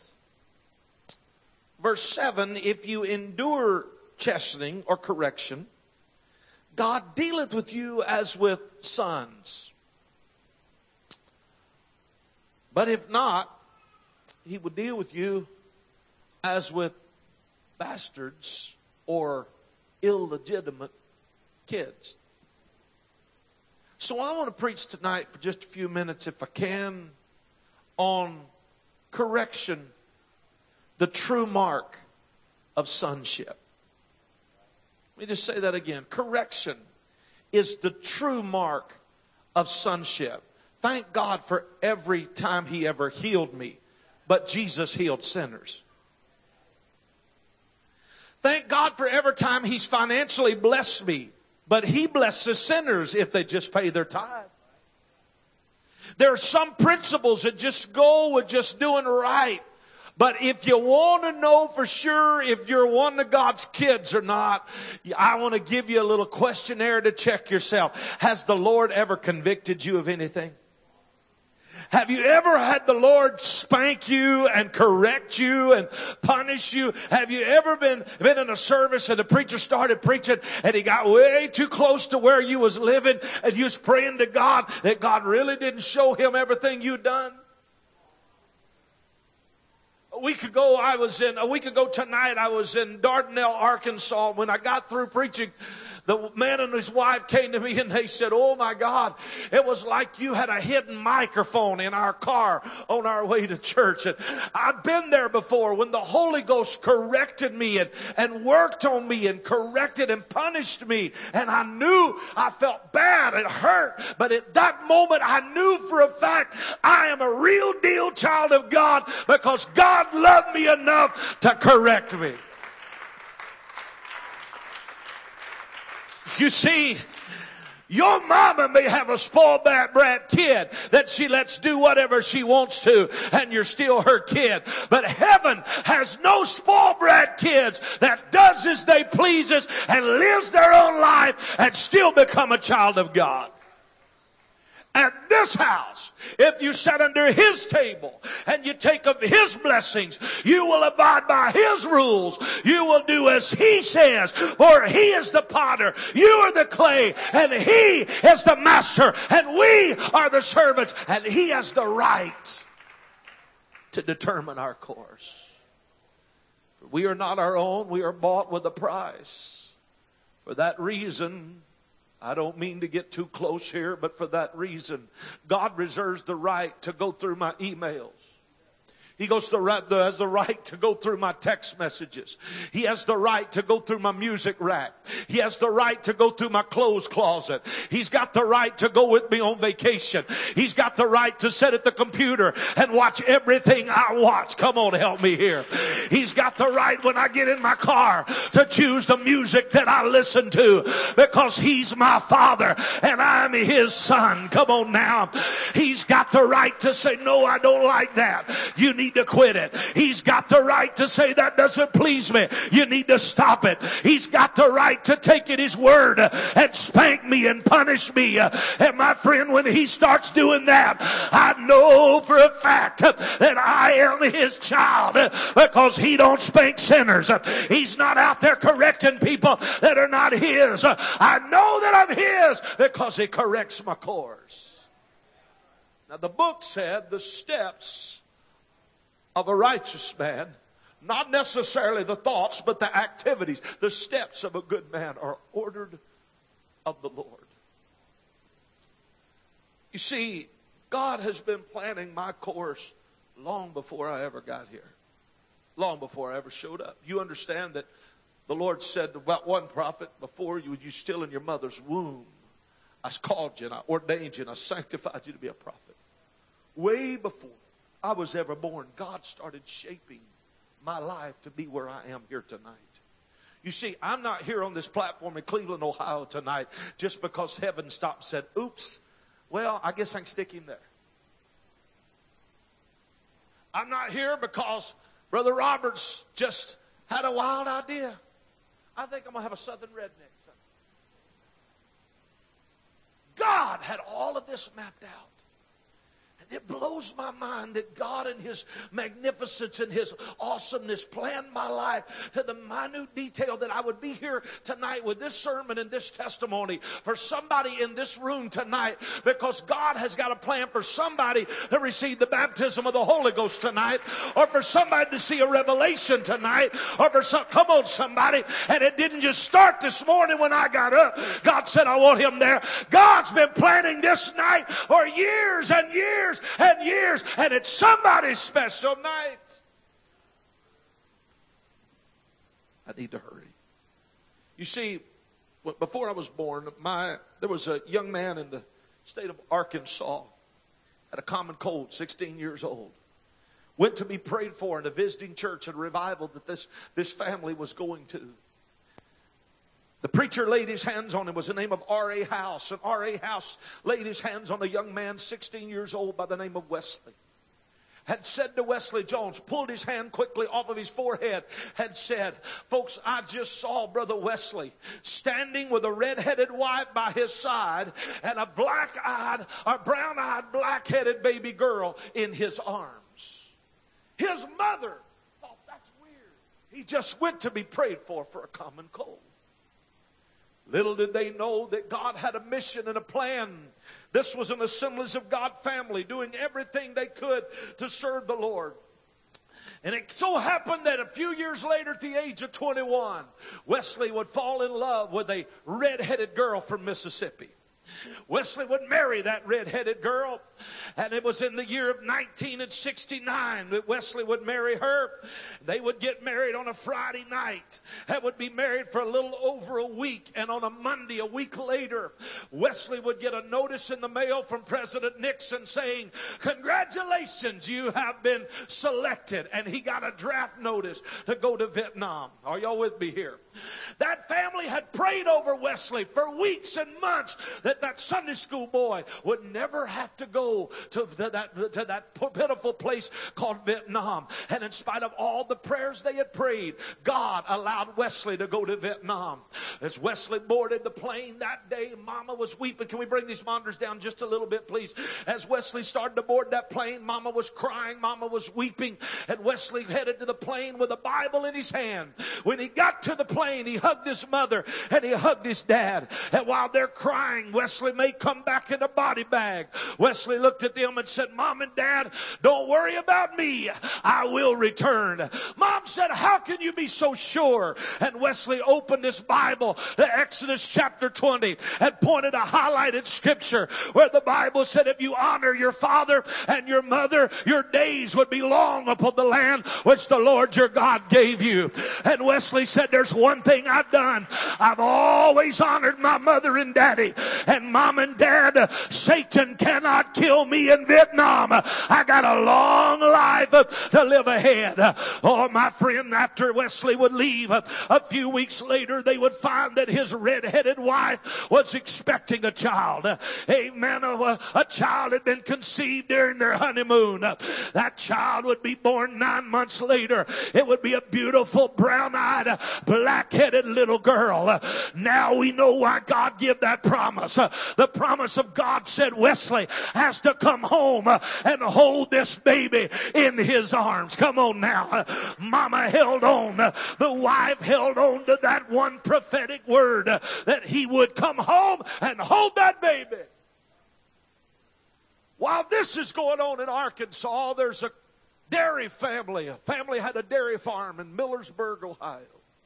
Verse seven, if you endure chastening or correction, God dealeth with you as with sons. But if not, He would deal with you as with bastards or illegitimate kids. So I want to preach tonight for just a few minutes, if I can, on correction, the true mark of sonship. Let me just say that again. Correction is the true mark of sonship. Thank God for every time He ever healed me. But Jesus healed sinners. Thank God for every time He's financially blessed me. But He blesses sinners if they just pay their tithe. There are some principles that just go with just doing right. But if you want to know for sure if you're one of God's kids or not, I want to give you a little questionnaire to check yourself. Has the Lord ever convicted you of anything? Have you ever had the Lord spank you and correct you and punish you? Have you ever been, been in a service and the preacher started preaching and he got way too close to where you was living and you was praying to God that God really didn't show him everything you'd done? A week ago, I was in, a week ago tonight, I was in Dardanelle, Arkansas. When I got through preaching, the man and his wife came to me and they said, "Oh my God, it was like you had a hidden microphone in our car on our way to church." And I've been there before when the Holy Ghost corrected me and, and worked on me and corrected and punished me. And I knew I felt bad. It hurt. But at that moment, I knew for a fact I am a real deal child of God because God loved me enough to correct me. You see, your mama may have a spoiled brat kid that she lets do whatever she wants to, and you're still her kid. But heaven has no spoiled brat kids that does as they pleases and lives their own life and still become a child of God. At this house, if you sit under His table and you take of His blessings, you will abide by His rules. You will do as He says, for He is the potter, you are the clay, and He is the master, and we are the servants, and He has the right to determine our course. We are not our own. We are bought with a price. For that reason, I don't mean to get too close here, but for that reason, God reserves the right to go through my emails. He goes the right, has the right to go through my text messages. He has the right to go through my music rack. He has the right to go through my clothes closet. He's got the right to go with me on vacation. He's got the right to sit at the computer and watch everything I watch. Come on, help me here. He's got the right when I get in my car to choose the music that I listen to because He's my Father and I'm His son. Come on now. He's got the right to say, "No, I don't like that. You need to quit it." He's got the right to say, "That doesn't please me. You need to stop it." He's got the right to take it His word and spank me and punish me. And my friend, when He starts doing that, I know for a fact that I am His child because He don't spank sinners. He's not out there correcting people that are not His. I know that I'm His because He corrects my course. Now the book said the steps of a righteous man, not necessarily the thoughts, but the activities, the steps of a good man are ordered of the Lord. You see, God has been planning my course long before I ever got here. Long before I ever showed up. You understand that the Lord said about one prophet, before you, you still in your mother's womb, I called you and I ordained you and I sanctified you to be a prophet. Way before I was ever born, God started shaping my life to be where I am here tonight. You see, I'm not here on this platform in Cleveland, Ohio tonight just because heaven stopped and said, "Oops, well, I guess I can stick Him there." I'm not here because Brother Roberts just had a wild idea. I think I'm going to have a Southern redneck Sunday. God had all of this mapped out. And it blows blows my mind that God in His magnificence and His awesomeness planned my life to the minute detail that I would be here tonight with this sermon and this testimony for somebody in this room tonight, because God has got a plan for somebody to receive the baptism of the Holy Ghost tonight, or for somebody to see a revelation tonight, or for some, come on somebody, and it didn't just start this morning when I got up. God said, I want him there. God's been planning this night for years and years and years, and it's somebody's special night. I need to hurry. You see, before I was born, my there was a young man in the state of Arkansas, had a common cold, sixteen years old. Went to be prayed for in a visiting church and revival that this, this family was going to. The preacher laid his hands on him. It was the name of R A House. And R A House laid his hands on a young man, sixteen years old, by the name of Wesley. Had said to Wesley Jones, pulled his hand quickly off of his forehead, had said, folks, I just saw Brother Wesley standing with a red-headed wife by his side and a black-eyed, or brown-eyed, black-headed baby girl in his arms. His mother thought, that's weird. He just went to be prayed for for a common cold. Little did they know that God had a mission and a plan. This was an Assemblies of God family doing everything they could to serve the Lord. And it so happened that a few years later, at the age of twenty-one, Wesley would fall in love with a red-headed girl from Mississippi. Wesley would marry that red-headed girl, and it was in the year of nineteen sixty-nine that Wesley would marry her. They would get married on a Friday night and would be married for a little over a week, and on a Monday, a week later, Wesley would get a notice in the mail from President Nixon saying, congratulations, you have been selected. And he got a draft notice to go to Vietnam. Are y'all with me here? That family had prayed over Wesley for weeks and months that that Sunday school boy would never have to go to, to, that, to that pitiful place called Vietnam. And in spite of all the prayers they had prayed, God allowed Wesley to go to Vietnam. As Wesley boarded the plane that day, Mama was weeping. Can we bring these monitors down just a little bit, please? As Wesley started to board that plane, Mama was crying, Mama was weeping, and Wesley headed to the plane with a Bible in his hand. When he got to the plane, he hugged his mother and he hugged his dad. And while they're crying, Wesley may come back in a body bag. Wesley looked at them and said, Mom and Dad, don't worry about me. I will return. Mom said, how can you be so sure? And Wesley opened his Bible to Exodus chapter twenty and pointed a highlighted scripture where the Bible said, if you honor your father and your mother, your days would be long upon the land which the Lord your God gave you. And Wesley said, there's one thing I've done. I've always honored my mother and daddy. And Mom and Dad, Satan cannot kill me in Vietnam. I got a long life to live ahead. Oh, my friend, after Wesley would leave, a few weeks later, they would find that his red-headed wife was expecting a child. Amen. A, a child had been conceived during their honeymoon. That child would be born nine months later. It would be a beautiful, brown-eyed, black-headed little girl. Now we know why God gave that promise. The promise of God said Wesley has to come home and hold this baby in his arms. Come on now. Mama held on. The wife held on to that one prophetic word that he would come home and hold that baby. While this is going on in Arkansas, there's a dairy family. A family had a dairy farm in Millersburg, Ohio.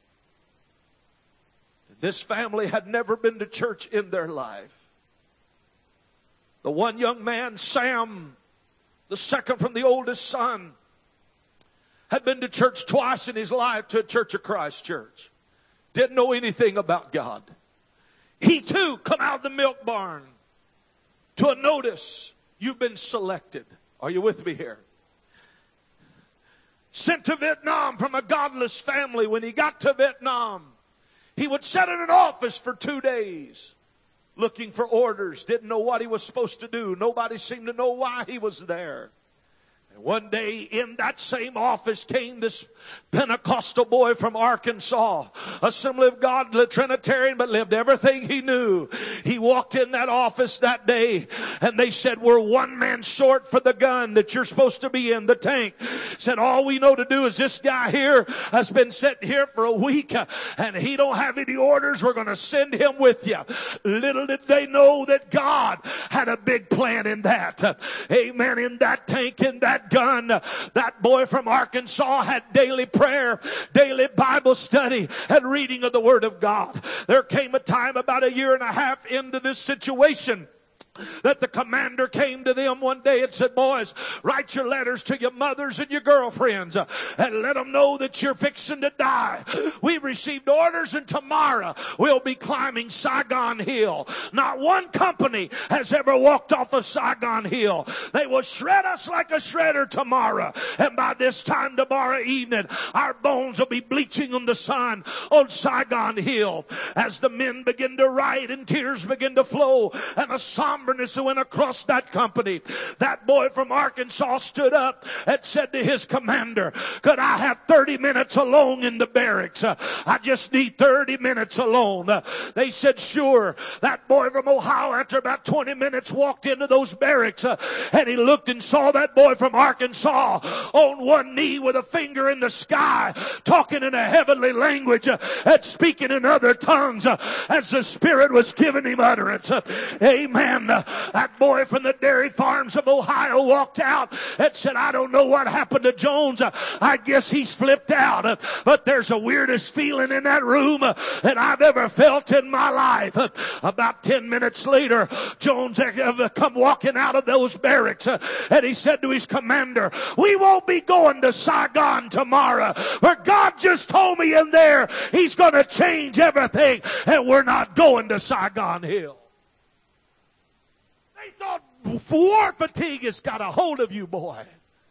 This family had never been to church in their life. The one young man, Sam, the second from the oldest son, had been to church twice in his life, to a Church of Christ church. Didn't know anything about God. He too come out of the milk barn to a notice, you've been selected. Are you with me here? Sent to Vietnam from a godless family. When he got to Vietnam, he would sit in an office for two days looking for orders. Didn't know what he was supposed to do. Nobody seemed to know why he was there. One day in that same office came this Pentecostal boy from Arkansas, Assembly of God, Trinitarian, but lived everything he knew. He walked in that office that day and they said, we're one man short for the gun that you're supposed to be in, the tank. Said, all we know to do is this guy here has been sitting here for a week and he don't have any orders. We're going to send him with you. Little did they know that God had a big plan in that. Amen. In that tank, in that gun, that boy from Arkansas had daily prayer, daily Bible study, and reading of the Word of God. There came a time about a year and a half into this situation that the commander came to them one day and said, boys, write your letters to your mothers and your girlfriends uh, and let them know that you're fixing to die. We've received orders and tomorrow we'll be climbing Saigon Hill. Not one company has ever walked off of Saigon Hill. They will shred us like a shredder tomorrow. And by this time tomorrow evening, our bones will be bleaching in the sun on Saigon Hill. As the men begin to write and tears begin to flow and a somber went across that company, that boy from Arkansas stood up and said to his commander, could I have thirty minutes alone in the barracks? Uh, I just need thirty minutes alone. Uh, they said, sure. That boy from Ohio, after about twenty minutes, walked into those barracks uh, and he looked and saw that boy from Arkansas on one knee with a finger in the sky, talking in a heavenly language uh, and speaking in other tongues uh, as the Spirit was giving him utterance. Uh, amen. That boy from the dairy farms of Ohio walked out and said, I don't know what happened to Jones. I guess he's flipped out. But there's the weirdest feeling in that room that I've ever felt in my life. About ten minutes later, Jones come walking out of those barracks and he said to his commander, we won't be going to Saigon tomorrow. For God just told me in there he's going to change everything and we're not going to Saigon Hill. They thought war fatigue has got a hold of you, boy.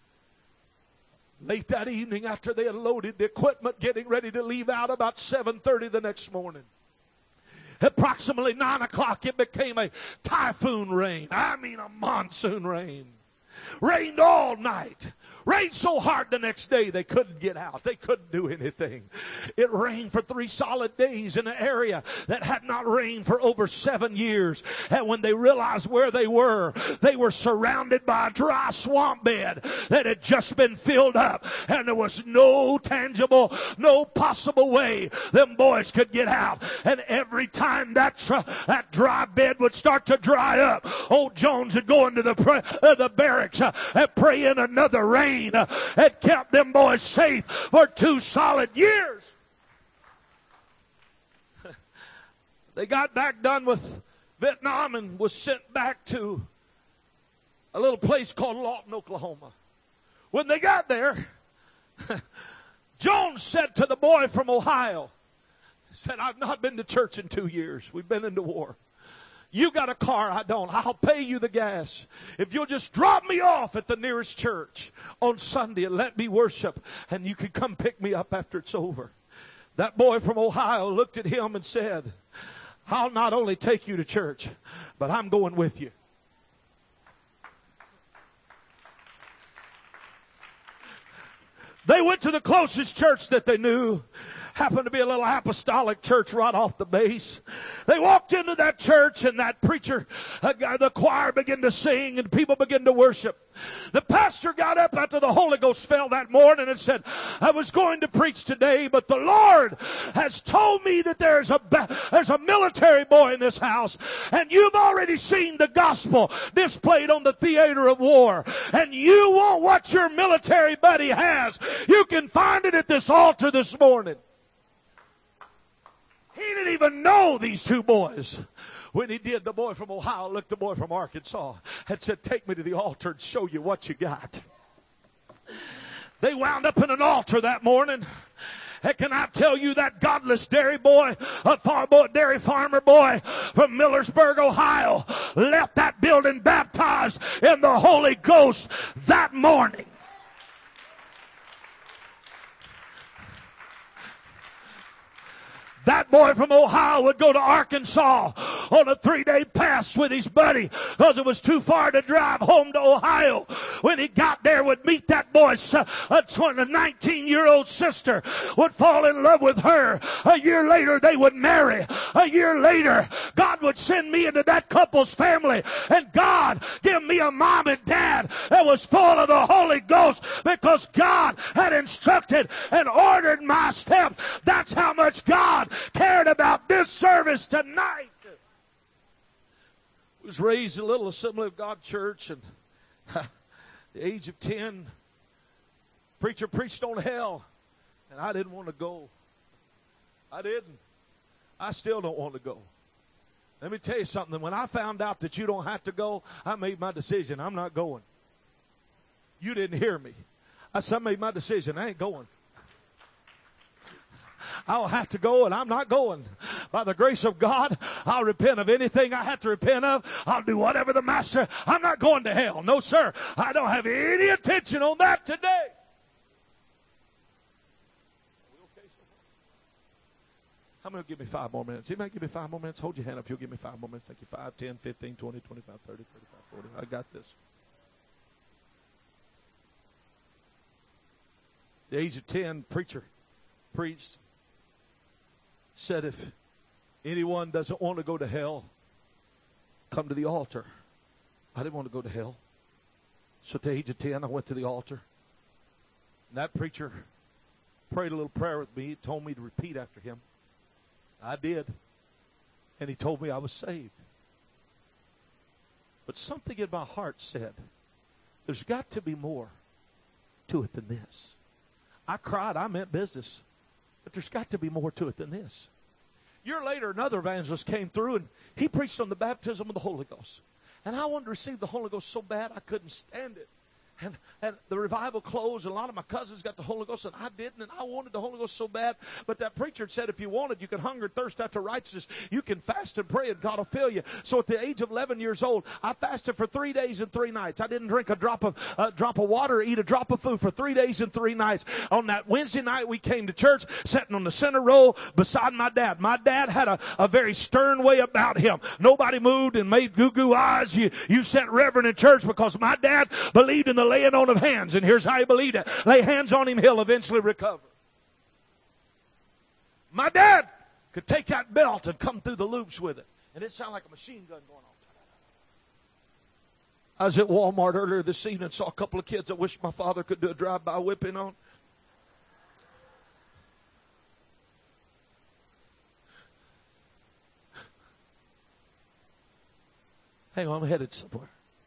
Late that evening after they had loaded the equipment, getting ready to leave out about seven thirty the next morning. Approximately nine o'clock, it became a typhoon rain. I mean a monsoon rain. Rained all night. Rained so hard the next day they couldn't get out. They couldn't do anything. It rained for three solid days in an area that had not rained for over seven years. And when they realized where they were, they were surrounded by a dry swamp bed that had just been filled up. And there was no tangible, no possible way them boys could get out. And every time that, tr- that dry bed would start to dry up, old Jones would go into the, pra- uh, the barracks uh, and pray in another rain. Uh, it kept them boys safe for two solid years. They got back done with Vietnam and was sent back to a little place called Lawton, Oklahoma. When they got there, Jones said to the boy from Ohio, said, I've not been to church in two years. We've been into war. You got a car, I don't. I'll pay you the gas. If you'll just drop me off at the nearest church on Sunday and let me worship, and you can come pick me up after it's over. That boy from Ohio looked at him and said, I'll not only take you to church, but I'm going with you. They went to the closest church that they knew. Happened to be a little apostolic church right off the base. They walked into that church and that preacher, uh, the choir began to sing and people began to worship. The pastor got up after the Holy Ghost fell that morning and said, I was going to preach today, but the Lord has told me that there's a, there's a military boy in this house, and you've already seen the gospel displayed on the theater of war, and you want what your military buddy has. You can find it at this altar this morning. He didn't even know these two boys. When he did, the boy from Ohio looked at the boy from Arkansas and said, take me to the altar and show you what you got. They wound up in an altar that morning. And can I tell you that godless dairy boy, a farm boy, dairy farmer boy from Millersburg, Ohio, left that building baptized in the Holy Ghost that morning. That boy from Ohio would go to Arkansas on a three-day pass with his buddy because it was too far to drive home to Ohio. When he got there, would meet that boy's uh, nineteen-year-old sister, would fall in love with her. A year later, they would marry. A year later, God would send me into that couple's family, and God give me a mom and dad that was full of the Holy Ghost because God had instructed and ordered my steps. That's how much God cared about this service tonight. I was raised in a little Assembly of God church, and at the age of ten, preacher preached on hell, and I didn't want to go. I didn't. I still don't want to go. Let me tell you something. When I found out that you don't have to go, I made my decision. I'm not going. You didn't hear me. I said I made my decision. I ain't going. I'll have to go, and I'm not going. By the grace of God, I'll repent of anything I have to repent of. I'll do whatever the master. I'm not going to hell. No, sir. I don't have any attention on that today. Are we okay so far? How many will give me five more minutes? Anybody give me five more minutes? Hold your hand up. You'll give me five more minutes. Thank you. five, ten, fifteen, twenty, twenty-five, thirty, thirty-five, forty. I got this. The age of ten, preacher preached. Said if anyone doesn't want to go to hell, come to the altar. I didn't want to go to hell. So at the age of ten, I went to the altar. And that preacher prayed a little prayer with me. He told me to repeat after him. I did. And he told me I was saved. But something in my heart said, there's got to be more to it than this. I cried. I meant business. But there's got to be more to it than this. A year later, another evangelist came through, and he preached on the baptism of the Holy Ghost. And I wanted to receive the Holy Ghost so bad I couldn't stand it. And, and the revival closed, and a lot of my cousins got the Holy Ghost, and I didn't, and I wanted the Holy Ghost so bad. But that preacher said if you wanted, you can hunger and thirst after righteousness. You can fast and pray, and God will fill you. So at the age of eleven years old, I fasted for three days and three nights. I didn't drink a drop of uh, drop of water or eat a drop of food for three days and three nights. On that Wednesday night, we came to church, sitting on the center row beside my dad. My dad had a, a very stern way about him. Nobody moved and made goo-goo eyes. You, you sat reverend in church because my dad believed in the laying on of hands. And here's how he believed it. Lay hands on him, he'll eventually recover. My dad could take that belt and come through the loops with it. And it sounded like a machine gun going on. I was at Walmart earlier this evening and saw a couple of kids I wish my father could do a drive-by whipping on. Hang on, I'm headed somewhere.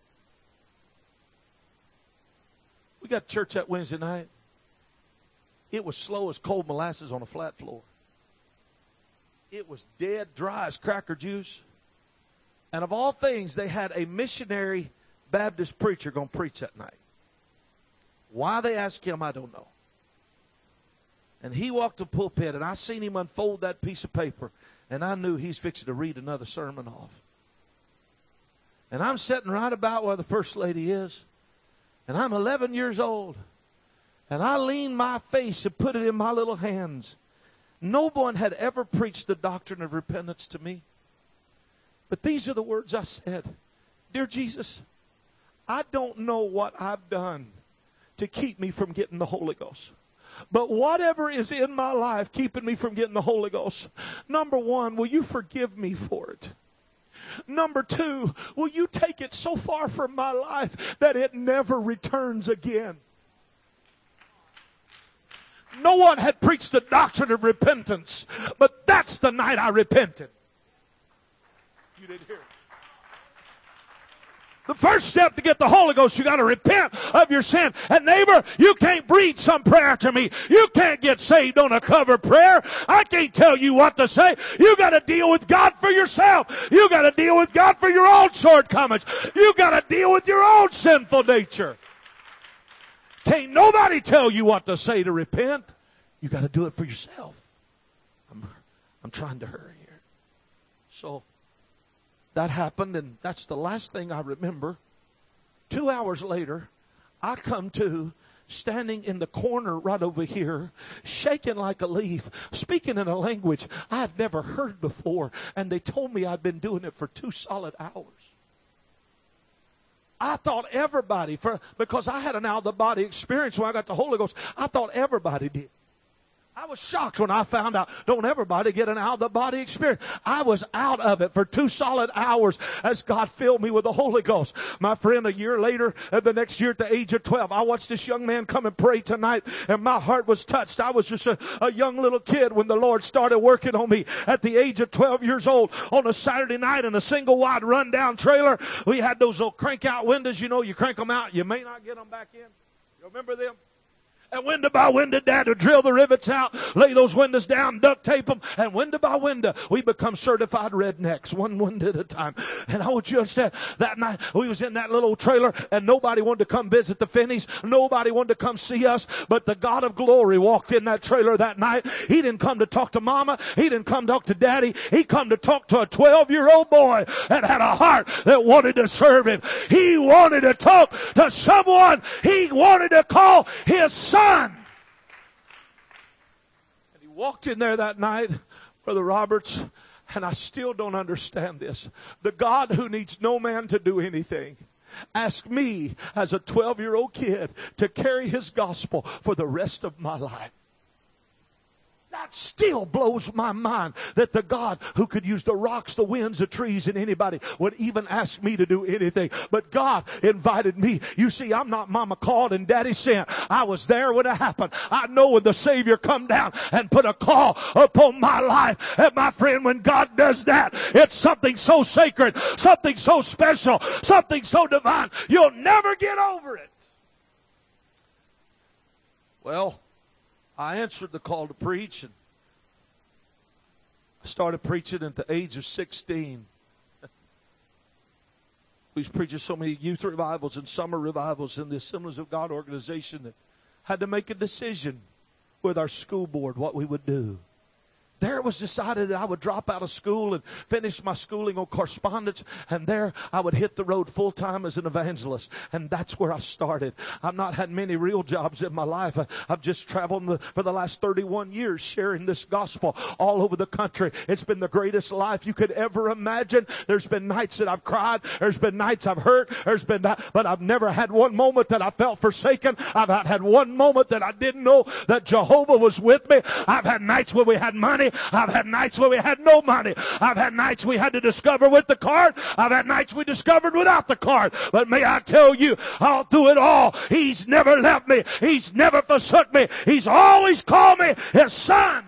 We got church that Wednesday night. It was slow as cold molasses on a flat floor. It was dead dry as cracker juice. And of all things, they had a missionary Baptist preacher going to preach that night. Why they asked him, I don't know. And he walked the pulpit, and I seen him unfold that piece of paper, and I knew he's fixing to read another sermon off. And I'm sitting right about where the first lady is. And I'm eleven years old. And I leaned my face and put it in my little hands. No one had ever preached the doctrine of repentance to me. But these are the words I said. Dear Jesus, I don't know what I've done to keep me from getting the Holy Ghost. But whatever is in my life keeping me from getting the Holy Ghost, number one, will you forgive me for it? Number two, will you take it so far from my life that it never returns again? No one had preached the doctrine of repentance, but that's the night I repented. You didn't hear it. The first step to get the Holy Ghost, you got to repent of your sin. And neighbor, you can't breathe some prayer to me. You can't get saved on a cover prayer. I can't tell you what to say. You got to deal with God for yourself. You got to deal with God for your own shortcomings. You got to deal with your own sinful nature. Can't nobody tell you what to say to repent. You got to do it for yourself. I'm, I'm trying to hurry here. So that happened, and that's the last thing I remember. Two hours later, I come to standing in the corner right over here, shaking like a leaf, speaking in a language I had never heard before. And they told me I'd been doing it for two solid hours. I thought everybody, for because I had an out-of-the-body experience when I got the Holy Ghost, I thought everybody did. I was shocked when I found out, don't everybody get an out-of-the-body experience. I was out of it for two solid hours as God filled me with the Holy Ghost. My friend, a year later, uh, the next year at the age of twelve, I watched this young man come and pray tonight, and my heart was touched. I was just a, a young little kid when the Lord started working on me at the age of twelve years old on a Saturday night in a single wide rundown trailer. We had those little crank out windows, you know, you crank them out, you may not get them back in. You remember them? And window by window, Dad would drill the rivets out, lay those windows down, duct tape them, and window by window, we become certified rednecks, one window at a time. And I want you to understand, that night, we was in that little trailer, and nobody wanted to come visit the Finneys. Nobody wanted to come see us, but the God of glory walked in that trailer that night. He didn't come to talk to Mama. He didn't come to talk to Daddy. He come to talk to a twelve-year-old boy that had a heart that wanted to serve Him. He wanted to talk to someone. He wanted to call his son. And he walked in there that night, Brother Roberts, and I still don't understand this. The God who needs no man to do anything asked me as a twelve-year-old kid to carry His gospel for the rest of my life. That still blows my mind that the God who could use the rocks, the winds, the trees, and anybody would even ask me to do anything. But God invited me. You see, I'm not Mama called and Daddy sent. I was there when it happened. I know when the Savior come down and put a call upon my life. And my friend, when God does that, it's something so sacred, something so special, something so divine. You'll never get over it. Well, I answered the call to preach, and I started preaching at the age of sixteen. We was preaching so many youth revivals and summer revivals in the Assemblies of God organization that had to make a decision with our school board what we would do. There it was decided that I would drop out of school and finish my schooling on correspondence, and there I would hit the road full time as an evangelist. And that's where I started. I've not had many real jobs in my life. I, I've just traveled for the last thirty-one years sharing this gospel all over the country. It's been the greatest life you could ever imagine. There's been nights that I've cried. There's been nights I've hurt. There's been that, but I've never had one moment that I felt forsaken. I've not had one moment that I didn't know that Jehovah was with me. I've had nights where we had money. I've had nights where we had no money. I've had nights we had to discover with the card. I've had nights we discovered without the card. But may I tell you, all through it all, He's never left me. He's never forsook me. He's always called me His son.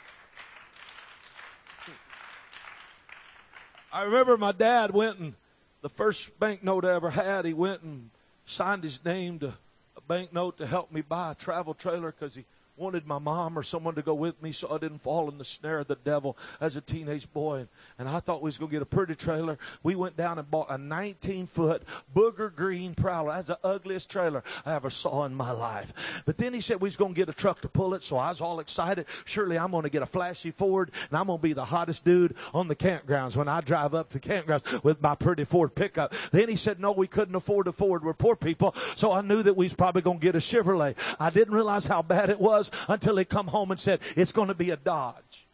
I remember my dad went and the first banknote I ever had, he went and signed his name to a banknote to help me buy a travel trailer because he wanted my mom or someone to go with me so I didn't fall in the snare of the devil as a teenage boy. And, and I thought we was going to get a pretty trailer. We went down and bought a nineteen-foot booger green Prowler. That's the ugliest trailer I ever saw in my life. But then he said we was going to get a truck to pull it, so I was all excited. Surely I'm going to get a flashy Ford, and I'm going to be the hottest dude on the campgrounds when I drive up to the campgrounds with my pretty Ford pickup. Then he said, no, we couldn't afford a Ford. We're poor people. So I knew that we was probably going to get a Chevrolet. I didn't realize how bad it was until he come home and said, it's going to be a Dodge.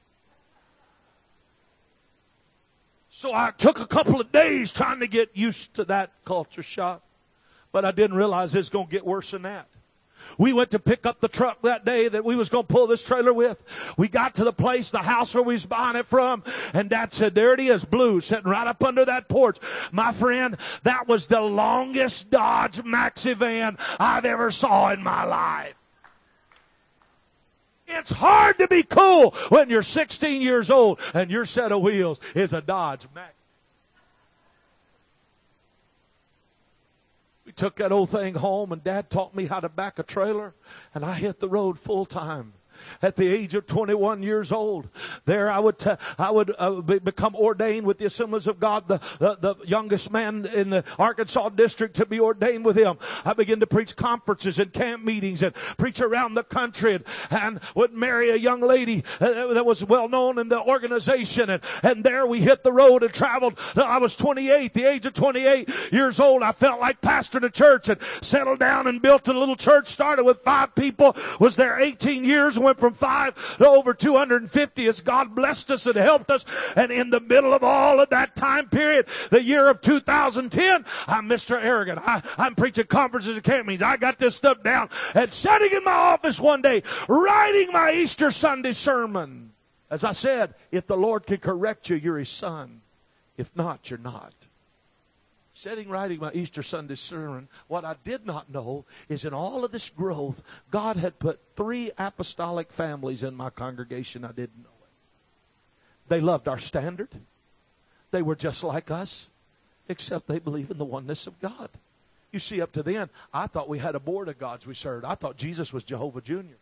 So I took a couple of days trying to get used to that culture shock. But I didn't realize it's going to get worse than that. We went to pick up the truck that day that we was going to pull this trailer with. We got to the place, the house where we was buying it from, and Dad said, there it is, blue, sitting right up under that porch. My friend, that was the longest Dodge Maxi van I've ever saw in my life. It's hard to be cool when you're sixteen years old and your set of wheels is a Dodge Maxi. We took that old thing home, and Dad taught me how to back a trailer, and I hit the road full time. At the age of twenty-one years old, there I would t- I would uh, be- become ordained with the Assemblies of God, the, the the youngest man in the Arkansas district to be ordained with him. I began to preach conferences and camp meetings and preach around the country, and, and would marry a young lady uh, that was well known in the organization, and and there we hit the road and traveled. I was twenty-eight, the age of twenty-eight years old. I felt like pastoring a church and settled down and built a little church. Started with five people, was there eighteen years, went from five to over two hundred fifty as God blessed us and helped us. And in the middle of all of that time period, the year of two thousand ten, I'm Mister Arrogant. I, I'm preaching conferences and camp meetings. I got this stuff down. And sitting in my office one day, writing my Easter Sunday sermon. As I said, if the Lord can correct you, you're His son. If not, you're not. Sitting writing my Easter Sunday sermon, what I did not know is in all of this growth, God had put three apostolic families in my congregation. I didn't know it. They loved our standard. They were just like us, except they believe in the oneness of God. You see, up to then, I thought we had a board of gods we served. I thought Jesus was Jehovah Junior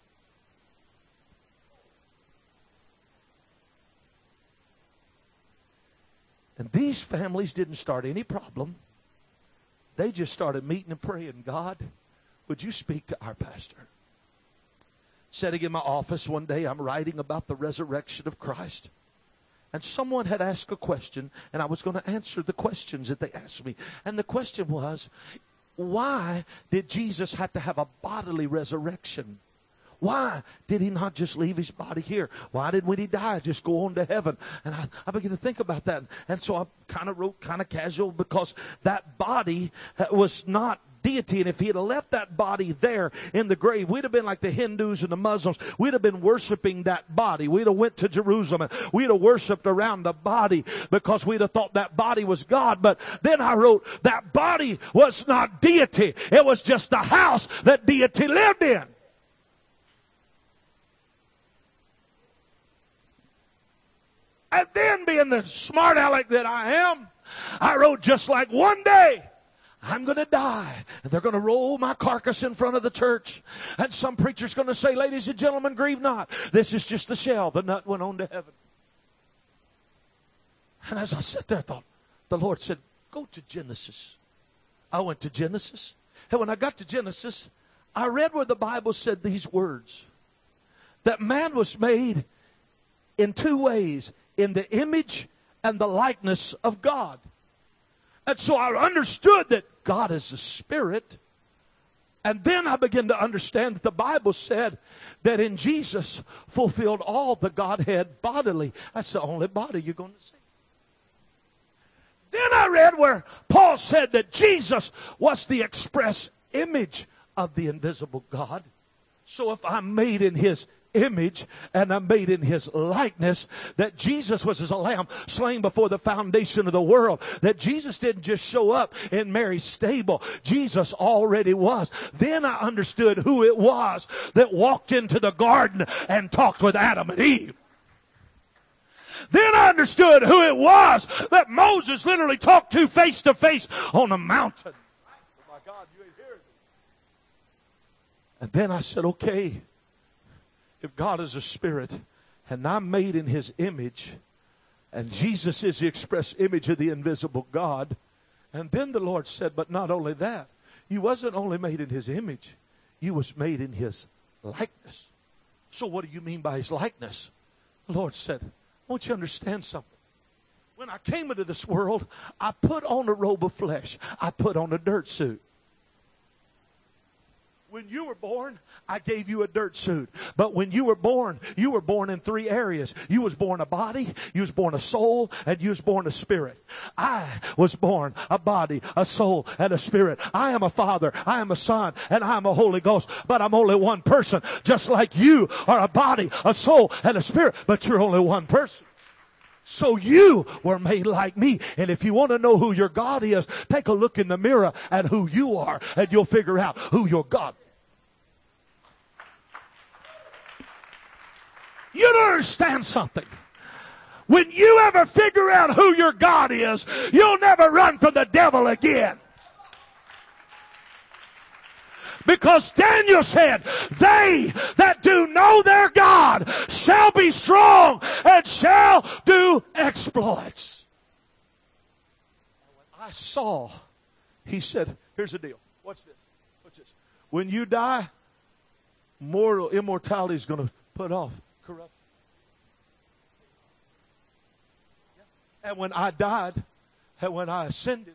And these families didn't start any problem. They just started meeting and praying, God, would you speak to our pastor? Sitting in my office one day, I'm writing about the resurrection of Christ. And someone had asked a question, and I was going to answer the questions that they asked me. And the question was, why did Jesus have to have a bodily resurrection? Why did He not just leave His body here? Why did when He died just go on to heaven? And I, I began to think about that. And so I kind of wrote kind of casual, because that body was not deity. And if He had left that body there in the grave, we'd have been like the Hindus and the Muslims. We'd have been worshiping that body. We'd have went to Jerusalem and we'd have worshiped around the body because we'd have thought that body was God. But then I wrote, that body was not deity. It was just the house that deity lived in. And then, being the smart aleck that I am, I wrote just like, one day I'm going to die. And they're going to roll my carcass in front of the church. And some preacher's going to say, ladies and gentlemen, grieve not. This is just the shell. The nut went on to heaven. And as I sat there, I thought, the Lord said, go to Genesis. I went to Genesis. And when I got to Genesis, I read where the Bible said these words. That man was made in two ways. In the image and the likeness of God. And so I understood that God is a spirit. And then I began to understand that the Bible said that in Jesus fulfilled all the Godhead bodily. That's the only body you're going to see. Then I read where Paul said that Jesus was the express image of the invisible God. So if I'm made in His image and I'm made in His likeness, that Jesus was as a lamb slain before the foundation of the world, that Jesus didn't just show up in Mary's stable. Jesus already was. Then I understood who it was that walked into the garden and talked with Adam and Eve. Then I understood who it was that Moses literally talked to face to face on a mountain. Oh my God, you ain't hearing me. And then I said, okay, if God is a spirit and I'm made in His image and Jesus is the express image of the invisible God. And then the Lord said, but not only that, you wasn't only made in His image, you was made in His likeness. So what do you mean by His likeness? The Lord said, I want you to understand something. When I came into this world, I put on a robe of flesh. I put on a dirt suit. When you were born, I gave you a dirt suit. But when you were born, you were born in three areas. You was born a body, you was born a soul, and you was born a spirit. I was born a body, a soul, and a spirit. I am a Father, I am a Son, and I am a Holy Ghost. But I'm only one person. Just like you are a body, a soul, and a spirit. But you're only one person. So you were made like me. And if you want to know who your God is, take a look in the mirror at who you are, and you'll figure out who your God is. You don't understand something. When you ever figure out who your God is, you'll never run from the devil again. Because Daniel said, they that do know their God shall be strong and shall do exploits. And when I saw, he said, here's the deal. What's this? What's this? When you die, mortal immortality is going to put off corruption. And when I died, and when I ascended,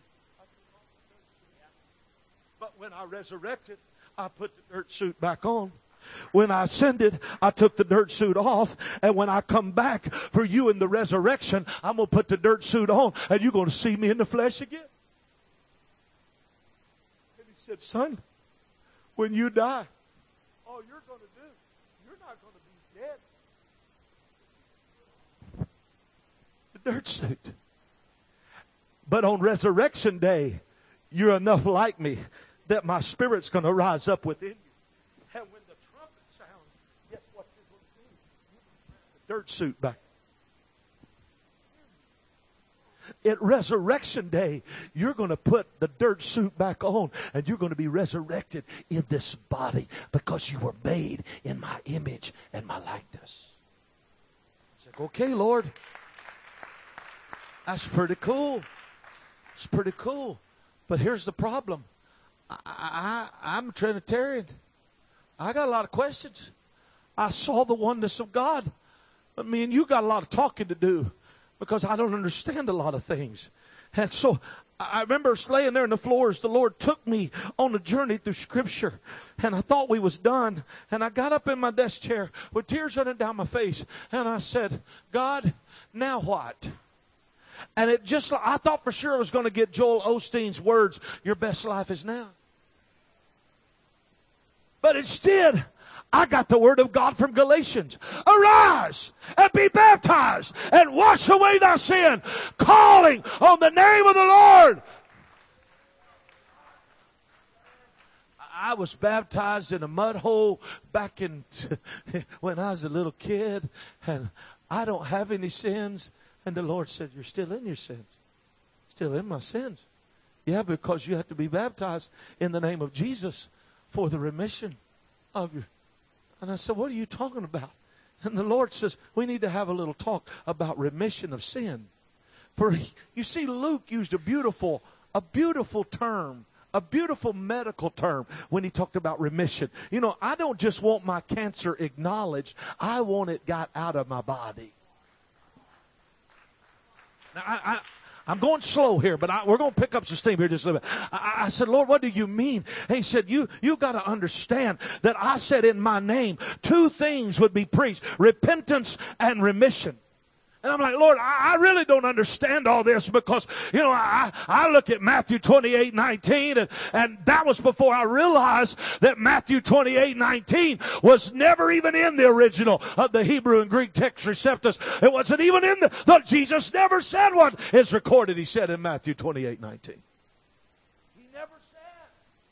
but when I resurrected, I put the dirt suit back on. When I ascended, I took the dirt suit off. And when I come back for you in the resurrection, I'm going to put the dirt suit on, and you're going to see me in the flesh again. And he said, son, when you die, all you're going to do, you're not going to be dead. The dirt suit. But on resurrection day, you're enough like me that my spirit's going to rise up within you. And when the trumpet sounds, guess what you're going to do? You're going to grab the dirt suit back. At resurrection day, you're going to put the dirt suit back on, and you're going to be resurrected in this body because you were made in my image and my likeness. I said, okay, Lord. That's pretty cool. It's pretty cool. But here's the problem. I, I, I'm a Trinitarian. I got a lot of questions. I saw the oneness of God. But me and you got a lot of talking to do because I don't understand a lot of things. And so I remember laying there on the floor as the Lord took me on a journey through Scripture. And I thought we was done. And I got up in my desk chair with tears running down my face. And I said, God, now what? And it just, I thought for sure I was going to get Joel Osteen's words, your best life is now. But instead, I got the word of God from Galatians. Arise and be baptized and wash away thy sin, calling on the name of the Lord. I was baptized in a mud hole back in when I was a little kid, and I don't have any sins. And the Lord said, you're still in your sins. Still in my sins. Yeah, because you have to be baptized in the name of Jesus for the remission of your... And I said, what are you talking about? And the Lord says, we need to have a little talk about remission of sin. For he, you see, Luke used a beautiful, a beautiful term, a beautiful medical term when he talked about remission. You know, I don't just want my cancer acknowledged. I want it got out of my body. Now, I, I, I'm going slow here, but I, we're going to pick up some steam here just a little bit. I, I said, Lord, what do you mean? And he said, you, you got to understand that I said in my name, two things would be preached, repentance and remission. And I'm like, Lord, I, I really don't understand all this because, you know, I, I look at Matthew twenty-eight nineteen, and, and that was before I realized that Matthew twenty-eight nineteen was never even in the original of the Hebrew and Greek text receptus. It wasn't even in the, the Jesus never said what is recorded, he said in Matthew twenty-eight nineteen. He never said.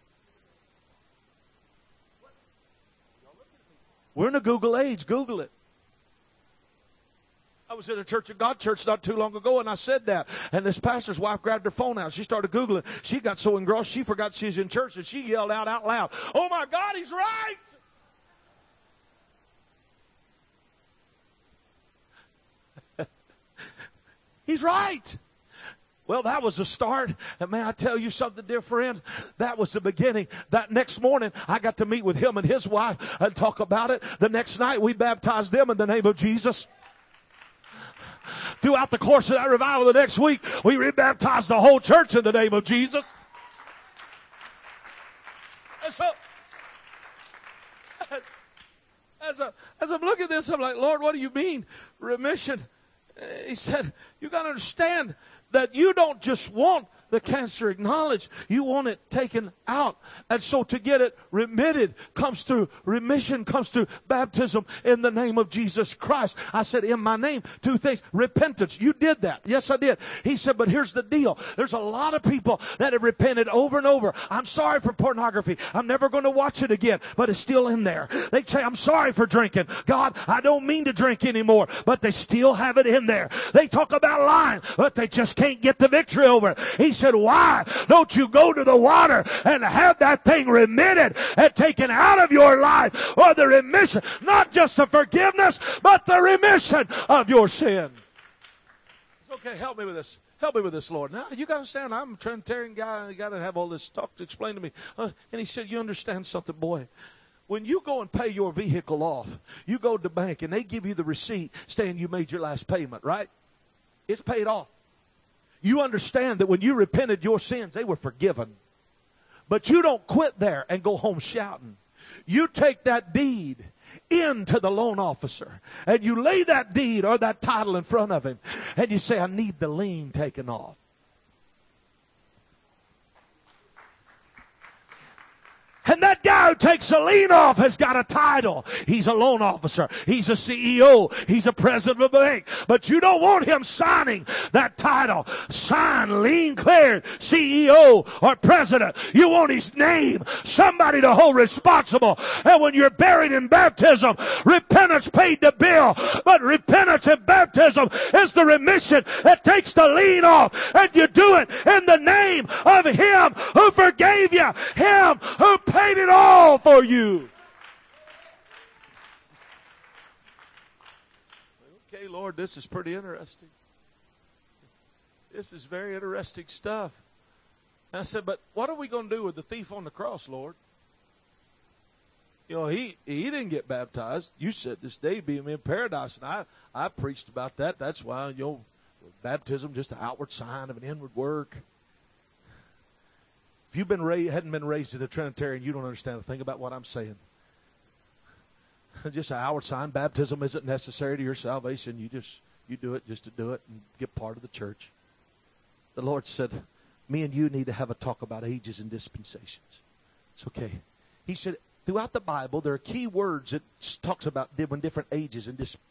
We're in a Google age. Google it. I was at a Church of God church not too long ago, and I said that. And this pastor's wife grabbed her phone out. She started Googling. She got so engrossed, she forgot she was in church, and she yelled out out loud, oh, my God, he's right! He's right! Well, that was the start. And may I tell you something, dear friend? That was the beginning. That next morning, I got to meet with him and his wife and talk about it. The next night, we baptized them in the name of Jesus. Throughout the course of that revival the next week, we rebaptized the whole church in the name of Jesus. And so, as, I, as I'm looking at this, I'm like, Lord, what do you mean, remission? He said, you got to understand that you don't just want the cancer acknowledged, you want it taken out. And so to get it remitted comes through remission, comes through baptism in the name of Jesus Christ. I said, in my name, two things. Repentance. You did that. Yes, I did. He said, but here's the deal. There's a lot of people that have repented over and over. I'm sorry for pornography. I'm never going to watch it again, but it's still in there. They say, I'm sorry for drinking. God, I don't mean to drink anymore, but they still have it in there. They talk about lying, but they just can't get the victory over it. He said, said, why don't you go to the water and have that thing remitted and taken out of your life, or the remission, not just the forgiveness, but the remission of your sin? Okay, help me with this. Help me with this, Lord. Now, you got to understand, I'm a Trinitarian guy, and you got to have all this talk to explain to me. Uh, and he said, you understand something, boy? When you go and pay your vehicle off, you go to the bank, and they give you the receipt saying you made your last payment, right? It's paid off. You understand that when you repented your sins, they were forgiven. But you don't quit there and go home shouting. You take that deed into the loan officer, and you lay that deed or that title in front of him, and you say, I need the lien taken off. And that guy who takes the lien off has got a title. He's a loan officer. He's a C E O. He's a president of a bank. But you don't want him signing that title. Sign, lien cleared, C E O or president. You want his name. Somebody to hold responsible. And when you're buried in baptism, repentance paid the bill. But repentance and baptism is the remission that takes the lien off. And you do it in the name of Him who forgave you. Him who paid it all for you. Okay, Lord, this is pretty interesting. This is very interesting stuff. And I said, but what are we going to do with the thief on the cross, Lord? You know, he, he didn't get baptized. You said this day be him in paradise. And I, I preached about that. That's why, you know, baptism just an outward sign of an inward work. If you've been raised, hadn't been raised as a Trinitarian, you don't understand a thing about what I'm saying. Just an outward sign. Baptism isn't necessary to your salvation. You just you do it just to do it and get part of the church. The Lord said, me and you need to have a talk about ages and dispensations. It's okay. He said, throughout the Bible, there are key words that talks about different ages and dispensations.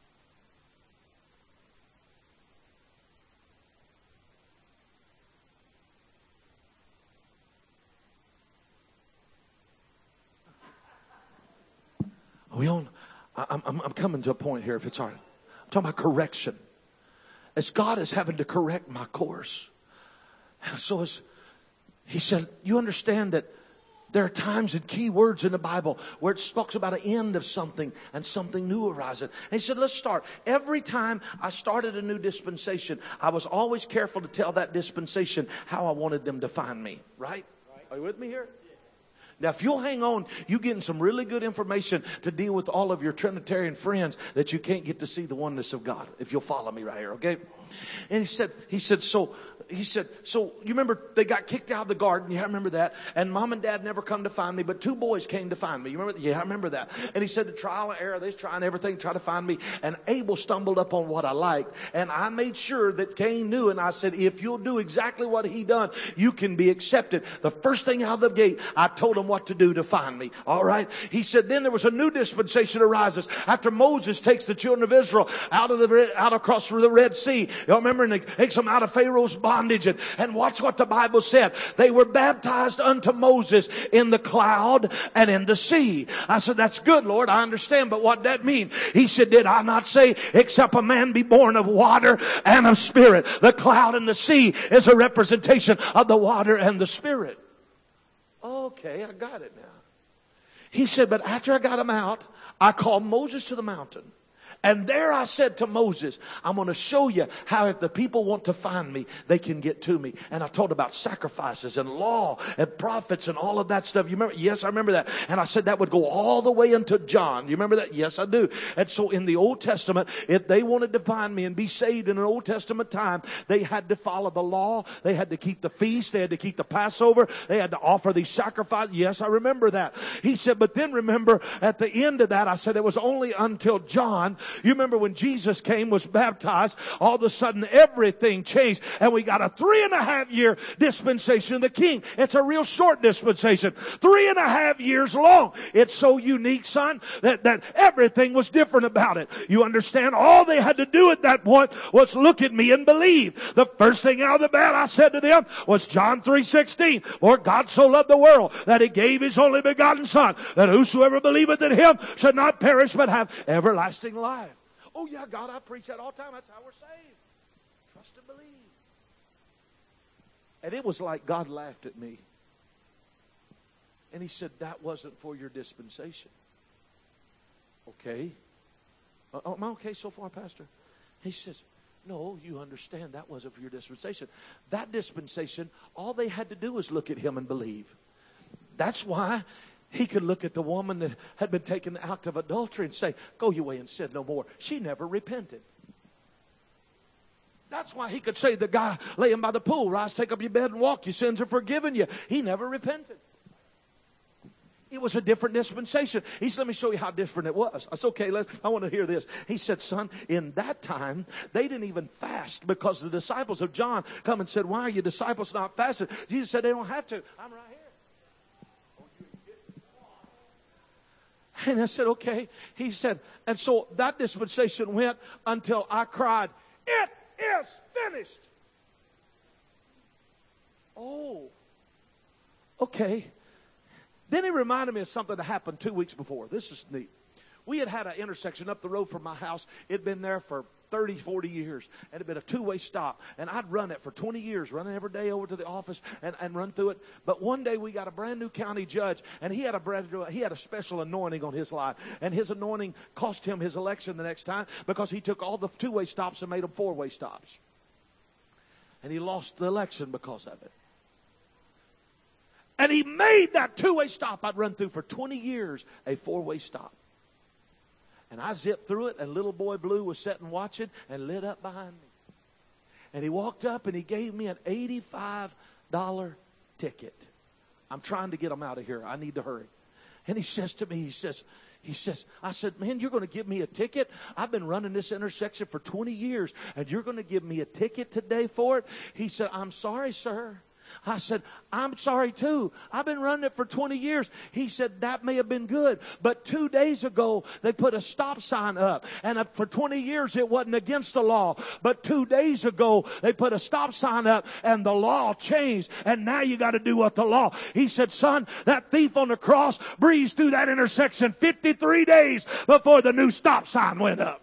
We on, I'm, I'm, I'm coming to a point here, if it's all right. I'm talking about correction. As God is having to correct my course. And so as He said, you understand that there are times and key words in the Bible where it talks about an end of something and something new arising. And He said, let's start. Every time I started a new dispensation, I was always careful to tell that dispensation how I wanted them to find me. Right? Are you with me here? Now, if you'll hang on, you're getting some really good information to deal with all of your Trinitarian friends that you can't get to see the oneness of God. If you'll follow me right here, okay? And he said, he said, so, he said, so you remember they got kicked out of the garden. Yeah, I remember that. And mom and dad never come to find me, but two boys came to find me. You remember that? Yeah, I remember that. And he said, the trial and error, they're trying everything to try to find me. And Abel stumbled up on what I liked. And I made sure that Cain knew. And I said, if you'll do exactly what he done, you can be accepted. The first thing out of the gate, I told him what to do to find me. All right. He said, then there was a new dispensation arises after Moses takes the children of Israel out of the, out across the Red Sea. You remember, and he takes them out of Pharaoh's bondage, and, and watch what the Bible said. They were baptized unto Moses in the cloud and in the sea. I said, that's good, Lord. I understand, but what that mean? He said, did I not say, except a man be born of water and of spirit? The cloud and the sea is a representation of the water and the spirit. Okay, I got it now. He said, but after I got him out, I called Moses to the mountain. And there I said to Moses, I'm going to show you how if the people want to find me, they can get to me. And I told about sacrifices and law and prophets and all of that stuff. You remember? Yes, I remember that. And I said that would go all the way into John. You remember that? Yes, I do. And so in the Old Testament, if they wanted to find me and be saved in an Old Testament time, they had to follow the law. They had to keep the feast. They had to keep the Passover. They had to offer these sacrifices. Yes, I remember that. He said, but then remember at the end of that, I said it was only until John. You remember when Jesus came, was baptized, all of a sudden everything changed. And we got a three and a half year dispensation of the King. It's a real short dispensation. Three and a half years long. It's so unique, son, that, that everything was different about it. You understand? All they had to do at that point was look at me and believe. The first thing out of the bat I said to them was John three sixteen. For God so loved the world that He gave His only begotten Son, that whosoever believeth in Him should not perish but have everlasting life. Oh yeah, God, I preach that all the time. That's how we're saved. Trust and believe. He said, but after I got them out, I called Moses to the mountain. And there I said to Moses, I'm going to show you how if the people want to find me, they can get to me. And I told him what to do to find me. And it was like God laughed at me. And he said, that wasn't for your dispensation. Okay. Uh, am I okay so far, Pastor? He says, no, you understand that wasn't for your dispensation. That dispensation, all they had to do was look at him and believe. That's why he could look at the woman that had been taken out of adultery and say, go your way and sin no more. She never repented. That's why he could say to the guy laying by the pool, rise, take up your bed and walk. Your sins are forgiven you. He never repented. It was a different dispensation. He said, let me show you how different it was. I said, okay, let's, I want to hear this. He said, son, in that time, they didn't even fast because the disciples of John come and said, why are your disciples not fasting? Jesus said, they don't have to. I'm right here. And I said, okay. He said, and so that dispensation went until I cried, it is finished. Oh, okay. Then he reminded me of something that happened two weeks before. This is neat. We had had an intersection up the road from my house. It had been there for thirty, forty years. And it had been a two-way stop. And I'd run it for twenty years, running every day over to the office and, and run through it. But one day we got a brand new county judge, and he had a brand new, he had a special anointing on his life. And his anointing cost him his election the next time because he took all the two-way stops and made them four-way stops. And he lost the election because of it. And he made that two-way stop I'd run through for twenty years a four-way stop. And I zipped through it, and little boy Blue was sitting watching and lit up behind me. And he walked up and he gave me an eighty-five dollar ticket. I'm trying to get him out of here. I need to hurry. And he says to me, he says, he says, I said, man, you're going to give me a ticket? I've been running this intersection for twenty years, and you're going to give me a ticket today for it? He said, I'm sorry, sir. I said, I'm sorry too. I've been running it for twenty years. He said, that may have been good. But two days ago, they put a stop sign up. And for twenty years, it wasn't against the law. But two days ago, they put a stop sign up and the law changed. And now you got to do what the law. He said, son, that thief on the cross breezed through that intersection fifty-three days before the new stop sign went up.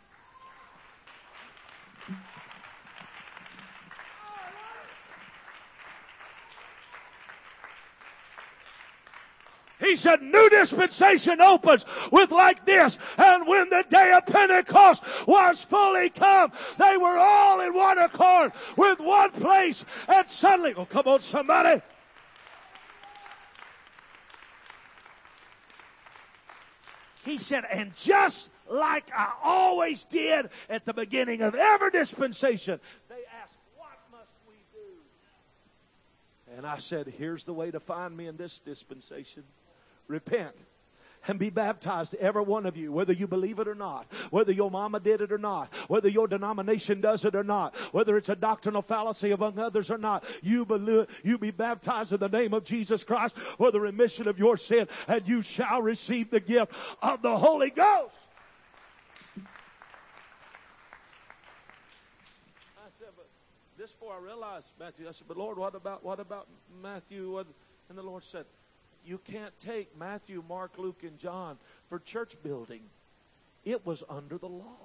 He said, new dispensation opens with like this. And when the day of Pentecost was fully come, they were all in one accord with one place. And suddenly, oh, come on, somebody. He said, and just like I always did at the beginning of every dispensation, they asked, what must we do? And I said, here's the way to find me in this dispensation. Repent and be baptized, every one of you, whether you believe it or not, whether your mama did it or not, whether your denomination does it or not, whether it's a doctrinal fallacy among others or not. You believe, you be baptized in the name of Jesus Christ for the remission of your sin, and you shall receive the gift of the Holy Ghost. I said, but this before I realized, Matthew, I said, but Lord, what about what about Matthew? And the Lord said, you can't take Matthew, Mark, Luke, and John for church building. It was under the law.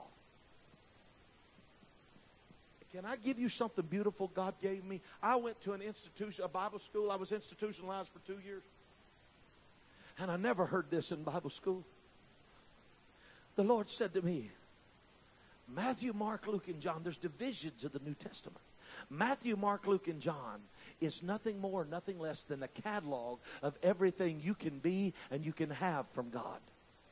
Can I give you something beautiful God gave me? I went to an institution, a Bible school. I was institutionalized for two years. And I never heard this in Bible school. The Lord said to me, Matthew, Mark, Luke, and John, there's divisions of the New Testament. Matthew, Mark, Luke, and John is nothing more, nothing less than a catalog of everything you can be and you can have from God.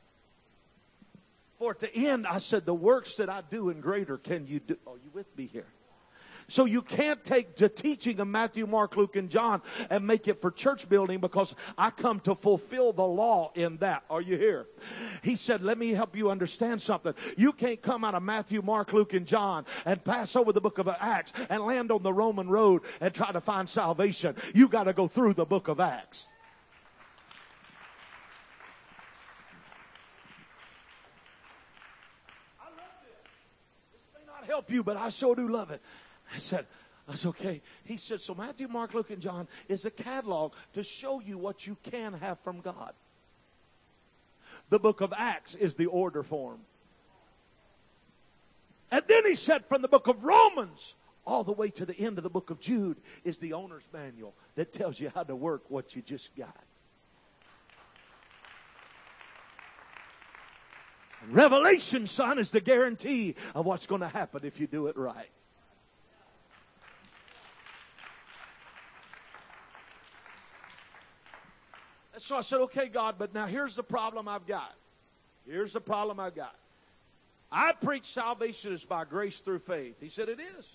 For at the end, I said, the works that I do and greater can you do. Are you with me here? So you can't take the teaching of Matthew, Mark, Luke, and John and make it for church building, because I come to fulfill the law in that. Are you here? He said, let me help you understand something. You can't come out of Matthew, Mark, Luke, and John and pass over the book of Acts and land on the Roman road and try to find salvation. You got to go through the book of Acts. I love this. This may not help you, but I sure do love it. I said, that's okay. He said, so Matthew, Mark, Luke, and John is a catalog to show you what you can have from God. The book of Acts is the order form. And then he said, from the book of Romans all the way to the end of the book of Jude is the owner's manual that tells you how to work what you just got. Revelation, son, is the guarantee of what's going to happen if you do it right. So I said, okay, God, but now here's the problem I've got. Here's the problem I've got. I preach salvation is by grace through faith. He said, it is.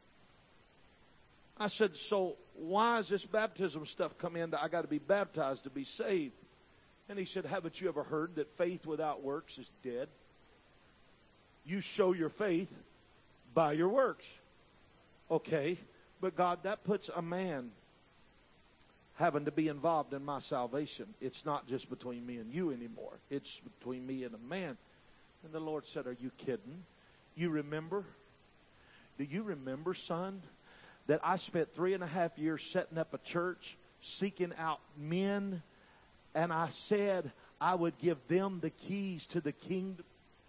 I said, so why is this baptism stuff come in? I got to be baptized to be saved. And he said, haven't you ever heard that faith without works is dead? You show your faith by your works. Okay, but God, that puts a man having to be involved in my salvation. It's not just between me and you anymore. It's between me and a man. And the Lord said, are you kidding? You remember? Do you remember, son, that I spent three and a half years setting up a church, seeking out men, and I said I would give them the keys to the kingdom?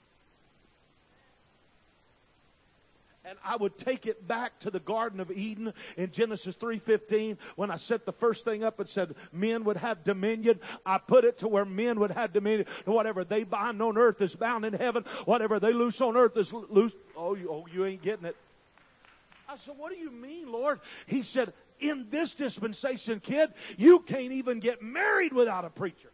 And I would take it back to the Garden of Eden in Genesis three fifteen when I set the first thing up and said men would have dominion. I put it to where men would have dominion. Whatever they bind on earth is bound in heaven. Whatever they loose on earth is loose. Oh, you, oh, you ain't getting it. I said, what do you mean, Lord? He said, in this dispensation, kid, you can't even get married without a preacher.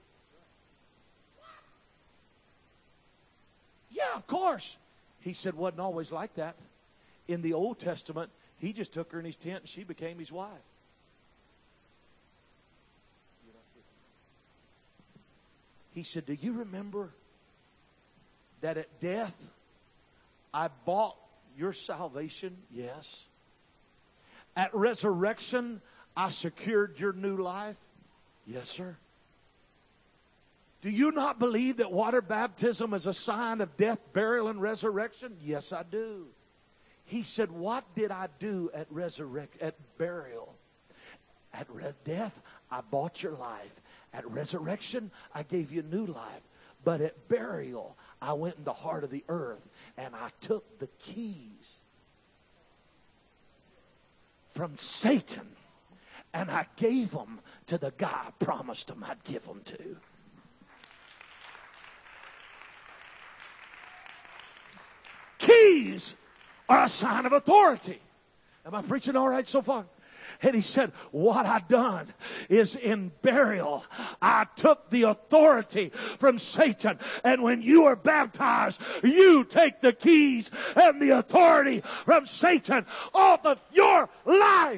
Yeah, of course. He said, wasn't always like that. In the Old Testament, he just took her in his tent and she became his wife. He said, do you remember that at death, I bought your salvation? Yes. At resurrection, I secured your new life? Yes, sir. Do you not believe that water baptism is a sign of death, burial, and resurrection? Yes, I do. He said, what did I do at resurrect, at burial? At re- death, I bought your life. At resurrection, I gave you new life. But at burial, I went in the heart of the earth and I took the keys from Satan and I gave them to the guy I promised him I'd give them to. Keys are a sign of authority. Am I preaching all right so far? And he said, what I done is in burial, I took the authority from Satan. And when you are baptized, you take the keys and the authority from Satan off of your life.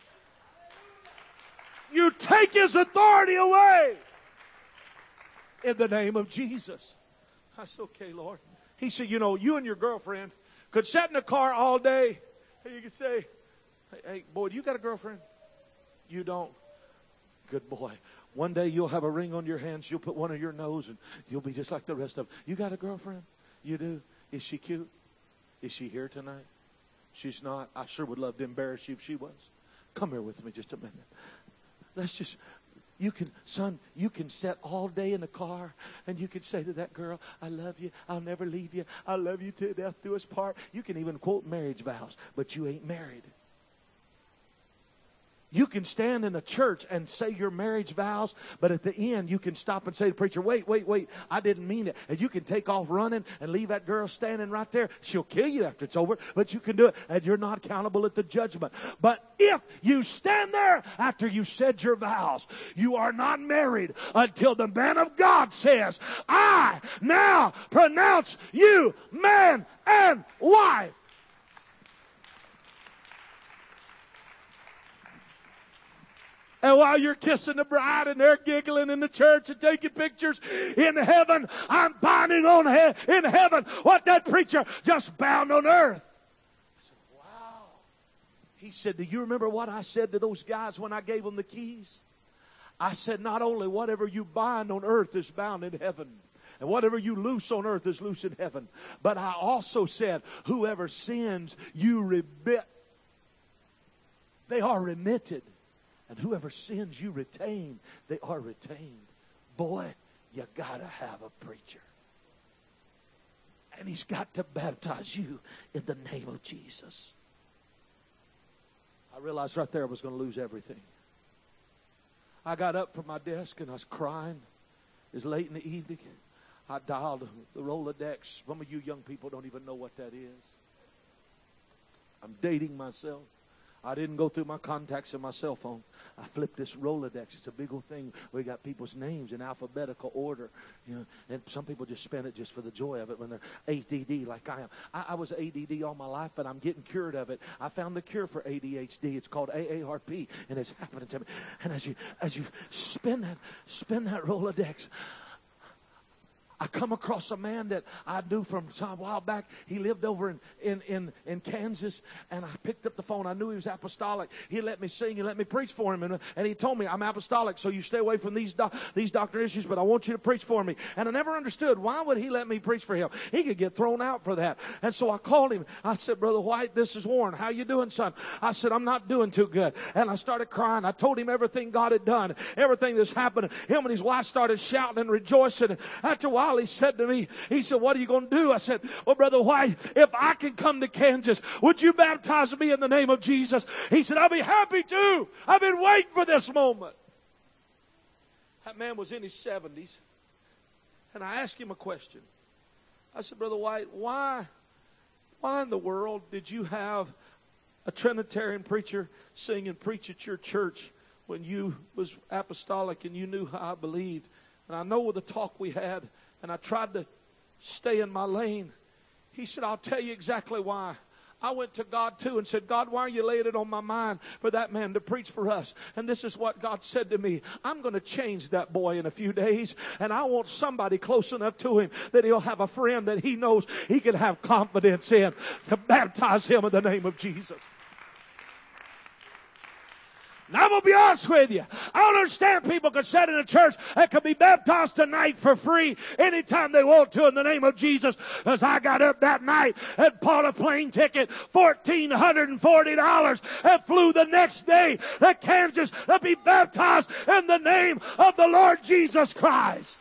You take his authority away in the name of Jesus. I said, okay, Lord. He said, you know, you and your girlfriend could sit in the car all day and you could say, hey, hey, boy, do you got a girlfriend? You don't? Good boy. One day you'll have a ring on your hand. She'll put one on your nose and you'll be just like the rest of them. You got a girlfriend? You do? Is she cute? Is she here tonight? She's not. I sure would love to embarrass you if she was. Come here with me just a minute. Let's just... You can, son, you can sit all day in the car and you can say to that girl, I love you. I'll never leave you. I love you till death do us part. You can even quote marriage vows, but you ain't married. You can stand in a church and say your marriage vows, but at the end you can stop and say to the preacher, wait, wait, wait, I didn't mean it. And you can take off running and leave that girl standing right there. She'll kill you after it's over, but you can do it and you're not accountable at the judgment. But if you stand there after you said your vows, you are not married until the man of God says, I now pronounce you man and wife. And while you're kissing the bride and they're giggling in the church and taking pictures in heaven, I'm binding on he- in heaven what that preacher just bound on earth. I said, wow. He said, do you remember what I said to those guys when I gave them the keys? I said, not only whatever you bind on earth is bound in heaven, and whatever you loose on earth is loose in heaven. But I also said, whoever sins you remit, they are remitted. And whoever sins you retain, they are retained. Boy, you gotta have a preacher. And he's got to baptize you in the name of Jesus. I realized right there I was going to lose everything. I got up from my desk and I was crying. It was late in the evening. I dialed the Rolodex. Some of you young people don't even know what that is. I'm dating myself. I didn't go through my contacts in my cell phone. I flipped this Rolodex. It's a big old thing where you got people's names in alphabetical order. You know, and some people just spend it just for the joy of it when they're A D D like I am. I, I was A D D all my life, but I'm getting cured of it. I found the cure for A D H D. It's called A A R P, and it's happening to me. And as you as you spin that spin that Rolodex, I come across a man that I knew from a while back. He lived over in, in, in, in Kansas, and I picked up the phone. I knew he was apostolic. He let me sing. He let me preach for him, and, and he told me, I'm apostolic, so you stay away from these do, these doctrine issues, but I want you to preach for me. And I never understood, why would he let me preach for him? He could get thrown out for that. And so I called him. I said, Brother White, this is Warren. How you doing, son? I said, I'm not doing too good. And I started crying. I told him everything God had done, everything that's happened. Him and his wife started shouting and rejoicing. And after a while, he said to me, he said, what are you going to do? I said, well, Brother White, if I can come to Kansas, would you baptize me in the name of Jesus? He said, I'll be happy to. I've been waiting for this moment. That man was in his seventies. And I asked him a question. I said, Brother White, why, why in the world did you have a Trinitarian preacher sing and preach at your church when you was apostolic and you knew how I believed? And I know with the talk we had, and I tried to stay in my lane. He said, I'll tell you exactly why. I went to God too and said, God, why are you laying it on my mind for that man to preach for us? And this is what God said to me. I'm going to change that boy in a few days, and I want somebody close enough to him that he'll have a friend that he knows he can have confidence in to baptize him in the name of Jesus. Now, I'm going to be honest with you. I don't understand people can sit in a church that can be baptized tonight for free anytime they want to in the name of Jesus. As I got up that night and bought a plane ticket, one thousand four hundred forty dollars, and flew the next day to Kansas to be baptized in the name of the Lord Jesus Christ.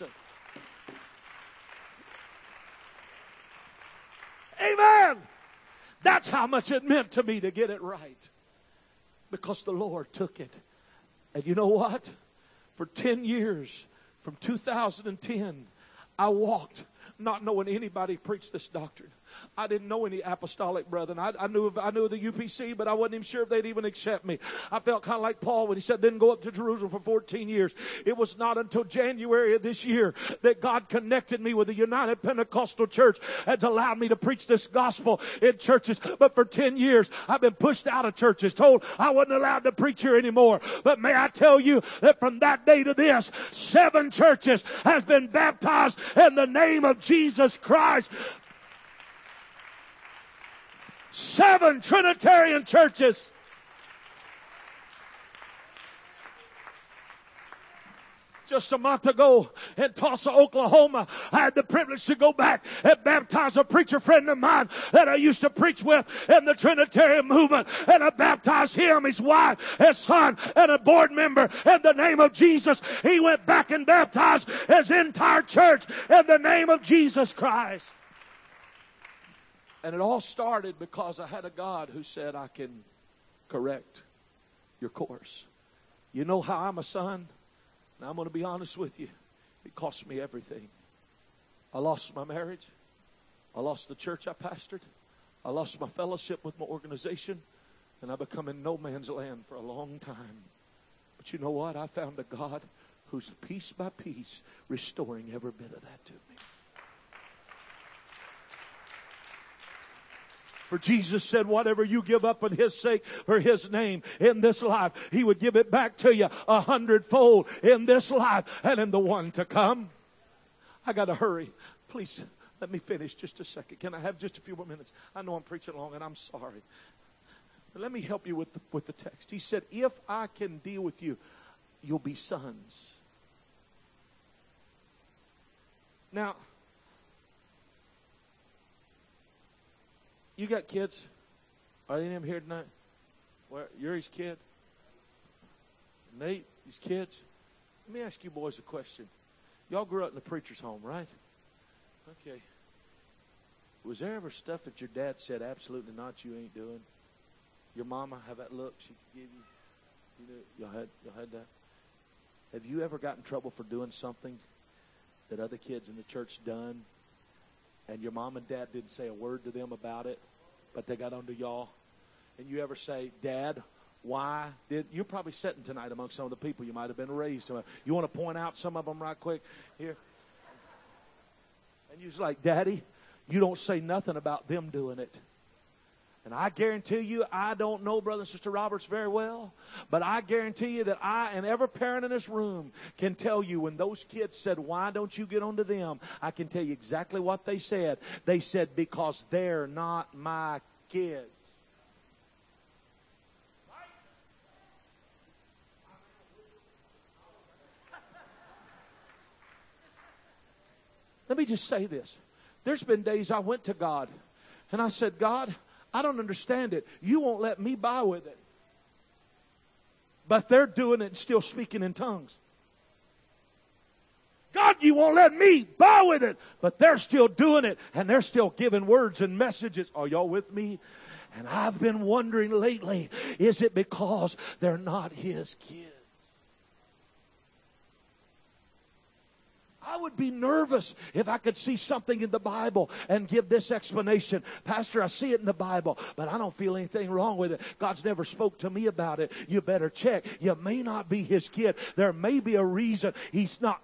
Amen. That's how much it meant to me to get it right. Because the Lord took it. And you know what? For ten years, from two thousand ten, I walked not knowing anybody preached this doctrine. I didn't know any apostolic brethren. I, I knew I knew the U P C, but I wasn't even sure if they'd even accept me. I felt kind of like Paul when he said, didn't go up to Jerusalem for fourteen years. It was not until January of this year that God connected me with the United Pentecostal Church and allowed me to preach this gospel in churches. But for ten years, I've been pushed out of churches, told I wasn't allowed to preach here anymore. But may I tell you that from that day to this, seven churches has been baptized in the name of Jesus Christ. Seven Trinitarian churches. Just a month ago in Tulsa, Oklahoma, I had the privilege to go back and baptize a preacher friend of mine that I used to preach with in the Trinitarian movement. And I baptized him, his wife, his son, and a board member in the name of Jesus. He went back and baptized his entire church in the name of Jesus Christ. And it all started because I had a God who said, I can correct your course. You know how I'm a son? Now I'm going to be honest with you. It cost me everything. I lost my marriage. I lost the church I pastored. I lost my fellowship with my organization. And I become in no man's land for a long time. But you know what? I found a God who's piece by piece restoring every bit of that to me. For Jesus said, whatever you give up for His sake, for His name, in this life, He would give it back to you a hundredfold in this life and in the one to come. I got to hurry. Please, let me finish just a second. Can I have just a few more minutes? I know I'm preaching long and I'm sorry. But let me help you with the, with the text. He said, if I can deal with you, you'll be sons. Now, you got kids? Are any of them here tonight? Where, you're his kid? Nate, his kids? Let me ask you boys a question. Y'all grew up in a preacher's home, right? Okay. Was there ever stuff that your dad said, absolutely not, you ain't doing? Your mama have that look she could give you? You know, y'all had, y'all had that? Have you ever got in trouble for doing something that other kids in the church done, and your mom and dad didn't say a word to them about it, but they got onto y'all? And you ever say, Dad, why did... You're probably sitting tonight among some of the people you might have been raised to. You want to point out some of them right quick? Here. And you're like, Daddy, you don't say nothing about them doing it. And I guarantee you, I don't know Brother and Sister Roberts very well, but I guarantee you that I and every parent in this room can tell you when those kids said, why don't you get onto them? I can tell you exactly what they said. They said, because they're not my kids. Let me just say this. There's been days I went to God and I said, God, I don't understand it. You won't let me by with it. But they're doing it and still speaking in tongues. God, you won't let me by with it. But they're still doing it and they're still giving words and messages. Are y'all with me? And I've been wondering lately, is it because they're not His kids? I would be nervous if I could see something in the Bible and give this explanation. Pastor, I see it in the Bible, but I don't feel anything wrong with it. God's never spoke to me about it. You better check. You may not be His kid. There may be a reason He's not.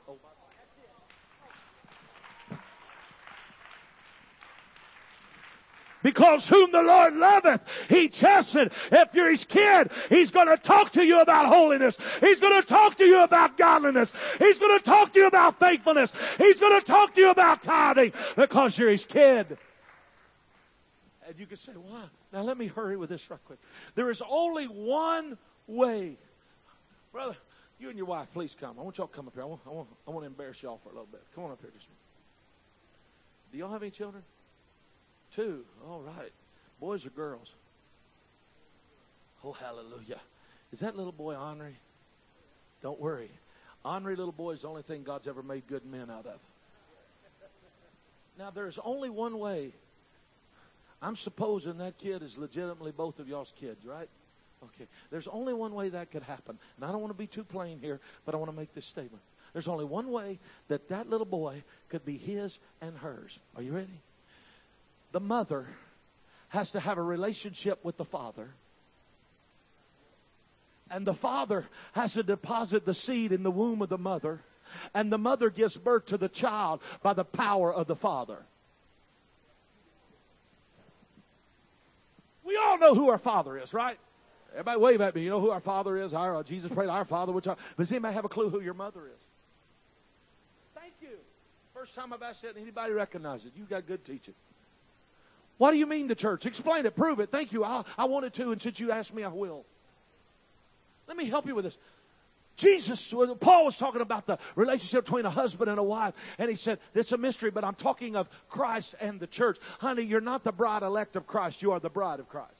Because whom the Lord loveth, He chasteneth. If you're His kid, He's going to talk to you about holiness. He's going to talk to you about godliness. He's going to talk to you about faithfulness. He's going to talk to you about tithing because you're His kid. And you can say, why? Now let me hurry with this right quick. There is only one way. Brother, you and your wife, please come. I want y'all to come up here. I want, I want, I want to embarrass y'all for a little bit. Come on up here this morning. Do y'all have any children? Two. All right. Boys or girls? Oh, hallelujah. Is that little boy ornery? Don't worry. Ornery little boy is the only thing God's ever made good men out of. Now, there's only one way. I'm supposing that kid is legitimately both of y'all's kids, right? Okay. There's only one way that could happen. And I don't want to be too plain here, but I want to make this statement. There's only one way that that little boy could be his and hers. Are you ready? The mother has to have a relationship with the father. And the father has to deposit the seed in the womb of the mother. And the mother gives birth to the child by the power of the father. We all know who our Father is, right? Everybody wave at me. You know who our Father is? Our uh, Jesus prayed, our Father which art. But does anybody have a clue who your mother is? Thank you. First time I've asked that and anybody recognize it. You got good teaching. What do you mean the church? Explain it. Prove it. Thank you. I, I wanted to, and since you asked me, I will. Let me help you with this. Jesus, Paul was talking about the relationship between a husband and a wife, and he said, it's a mystery, but I'm talking of Christ and the church. Honey, you're not the bride elect of Christ. You are the bride of Christ.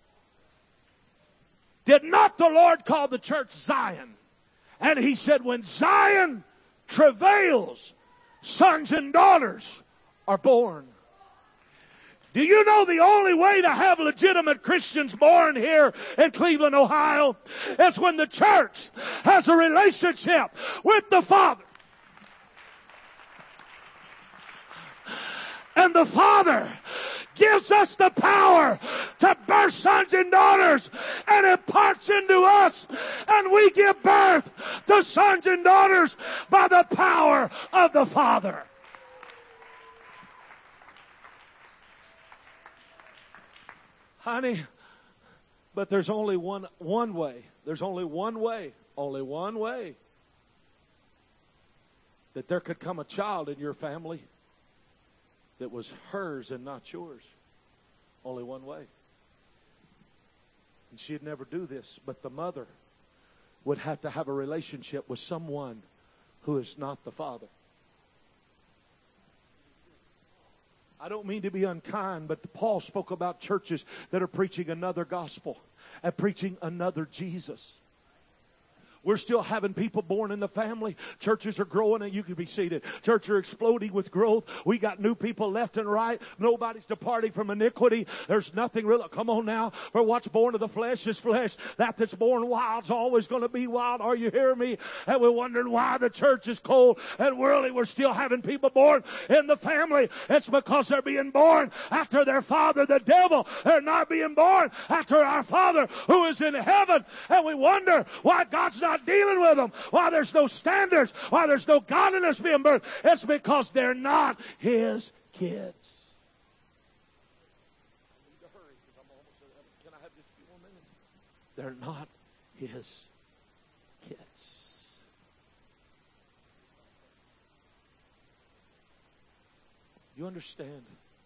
Did not the Lord call the church Zion? And He said, when Zion travails, sons and daughters are born. Do you know the only way to have legitimate Christians born here in Cleveland, Ohio, is when the church has a relationship with the Father. And the Father gives us the power to birth sons and daughters and imparts into us, and we give birth to sons and daughters by the power of the Father. Honey, but there's only one one way. There's only one way. Only one way. That there could come a child in your family that was hers and not yours. Only one way. And she'd never do this, but the mother would have to have a relationship with someone who is not the father. I don't mean to be unkind, but Paul spoke about churches that are preaching another gospel and preaching another Jesus. We're still having people born in the family. Churches are growing, and you can be seated. Churches are exploding with growth. We got new people left and right. Nobody's departing from iniquity. There's nothing really. Come on now. For what's born of the flesh is flesh. That that's born wild's always going to be wild. Are you hearing me? And we're wondering why the church is cold and worldly. We're still having people born in the family. It's because they're being born after their father, the devil. They're not being born after our Father who is in heaven. And we wonder why God's not dealing with them, why there's no standards, why there's no godliness being birthed. It's because they're not His kids. I need to hurry because I'm almost at heaven. Can I have just a few more minutes? They're not His kids. You understand?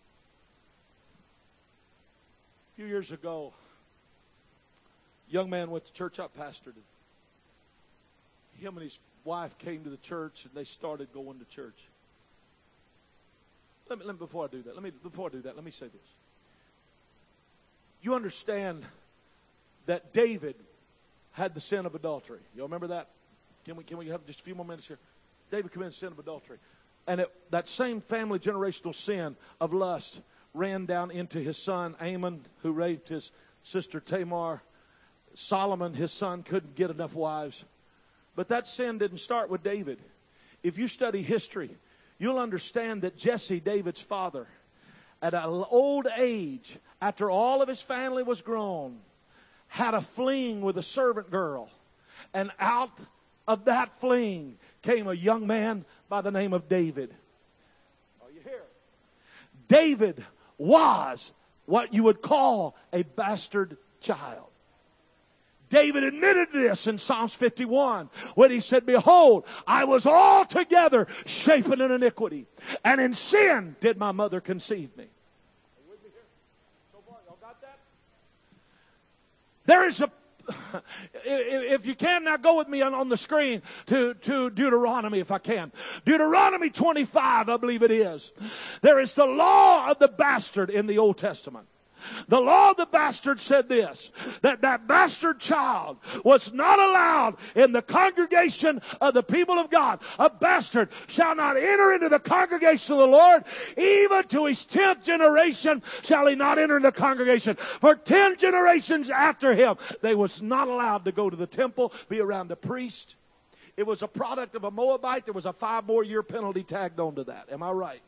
A few years ago, a young man went to church I pastored. Him and his wife came to the church, and they started going to church. Let me, let me before I do that, let me before I do that, let me say this. You understand that David had the sin of adultery. You remember that? Can we can we have just a few more minutes here? David committed the sin of adultery, and it, that same family generational sin of lust ran down into his son Amon, who raped his sister Tamar. Solomon, his son, couldn't get enough wives. But that sin didn't start with David. If you study history, you'll understand that Jesse, David's father, at an old age, after all of his family was grown, had a fling with a servant girl. And out of that fling came a young man by the name of David. Are you here? David was what you would call a bastard child. David admitted this in Psalms fifty-one when he said, "Behold, I was altogether shapen in iniquity, and in sin did my mother conceive me." Are you with me here? So far, y'all got that? There is a, if you can now go with me on, on the screen to, to Deuteronomy if I can. Deuteronomy twenty-five, I believe it is. There is the law of the bastard in the Old Testament. The law of the bastard said this, that that bastard child was not allowed in the congregation of the people of God. A bastard shall not enter into the congregation of the Lord. Even to his tenth generation shall he not enter the congregation. For ten generations after him, they was not allowed to go to the temple, be around the priest. It was a product of a Moabite. There was a five more year penalty tagged onto that. Am I right?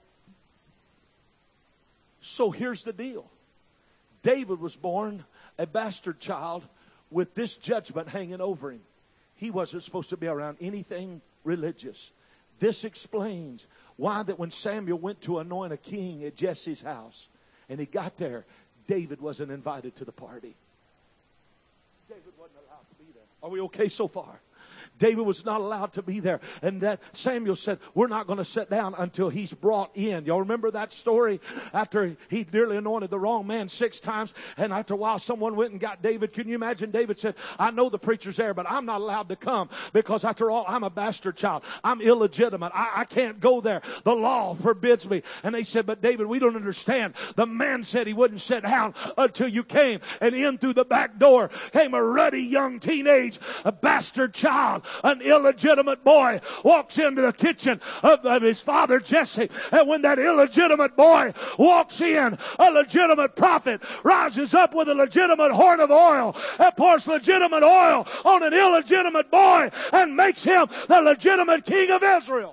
So here's the deal. David was born a bastard child with this judgment hanging over him. He wasn't supposed to be around anything religious. This explains why that when Samuel went to anoint a king at Jesse's house and he got there, David wasn't invited to the party. David wasn't allowed to be there. Are we okay so far? David was not allowed to be there. And that Samuel said, we're not going to sit down until he's brought in. Y'all remember that story? After he nearly anointed the wrong man six times. And after a while, someone went and got David. Can you imagine? David said, I know the preacher's there, but I'm not allowed to come because after all, I'm a bastard child. I'm illegitimate. I, I can't go there. The law forbids me. And they said, but David, we don't understand. The man said he wouldn't sit down until you came. And in through the back door came a ruddy young teenage, a bastard child. An illegitimate boy walks into the kitchen of, of his father Jesse. And when that illegitimate boy walks in, a legitimate prophet rises up with a legitimate horn of oil and pours legitimate oil on an illegitimate boy and makes him the legitimate king of Israel.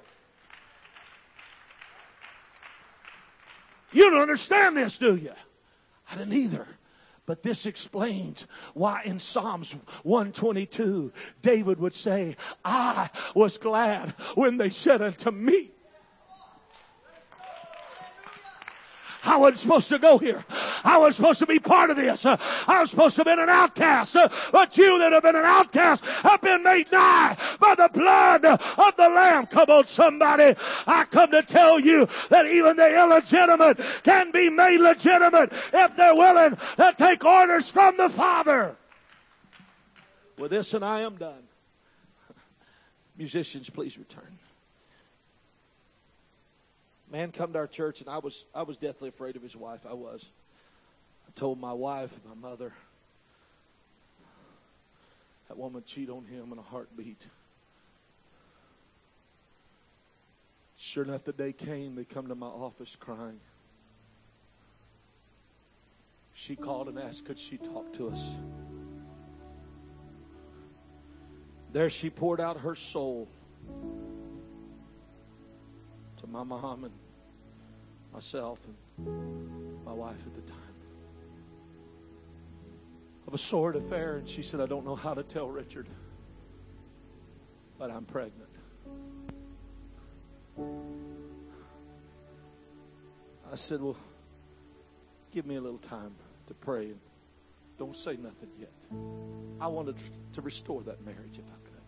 You don't understand this, do you? I didn't either. But this explains why in Psalms one twenty-two, David would say, I was glad when they said unto me. I wasn't supposed to go here. I was supposed to be part of this. Uh, I was supposed to have been an outcast. Uh, but you that have been an outcast have been made nigh by the blood of the Lamb. Come on, somebody. I come to tell you that even the illegitimate can be made legitimate if they're willing to take orders from the Father. With this, and I am done. Musicians, please return. Man come to our church, and I was I was deathly afraid of his wife. I was. I told my wife, my mother, That woman cheat on him in a heartbeat. Sure enough, the day came, they come to my office crying. She called and asked, could she talk to us? There she poured out her soul to my mom and myself and my wife at the time. Of a sordid affair, and she said, I don't know how to tell Richard, but I'm pregnant. I said, well, give me a little time to pray and don't say nothing yet. I wanted to restore that marriage if I could.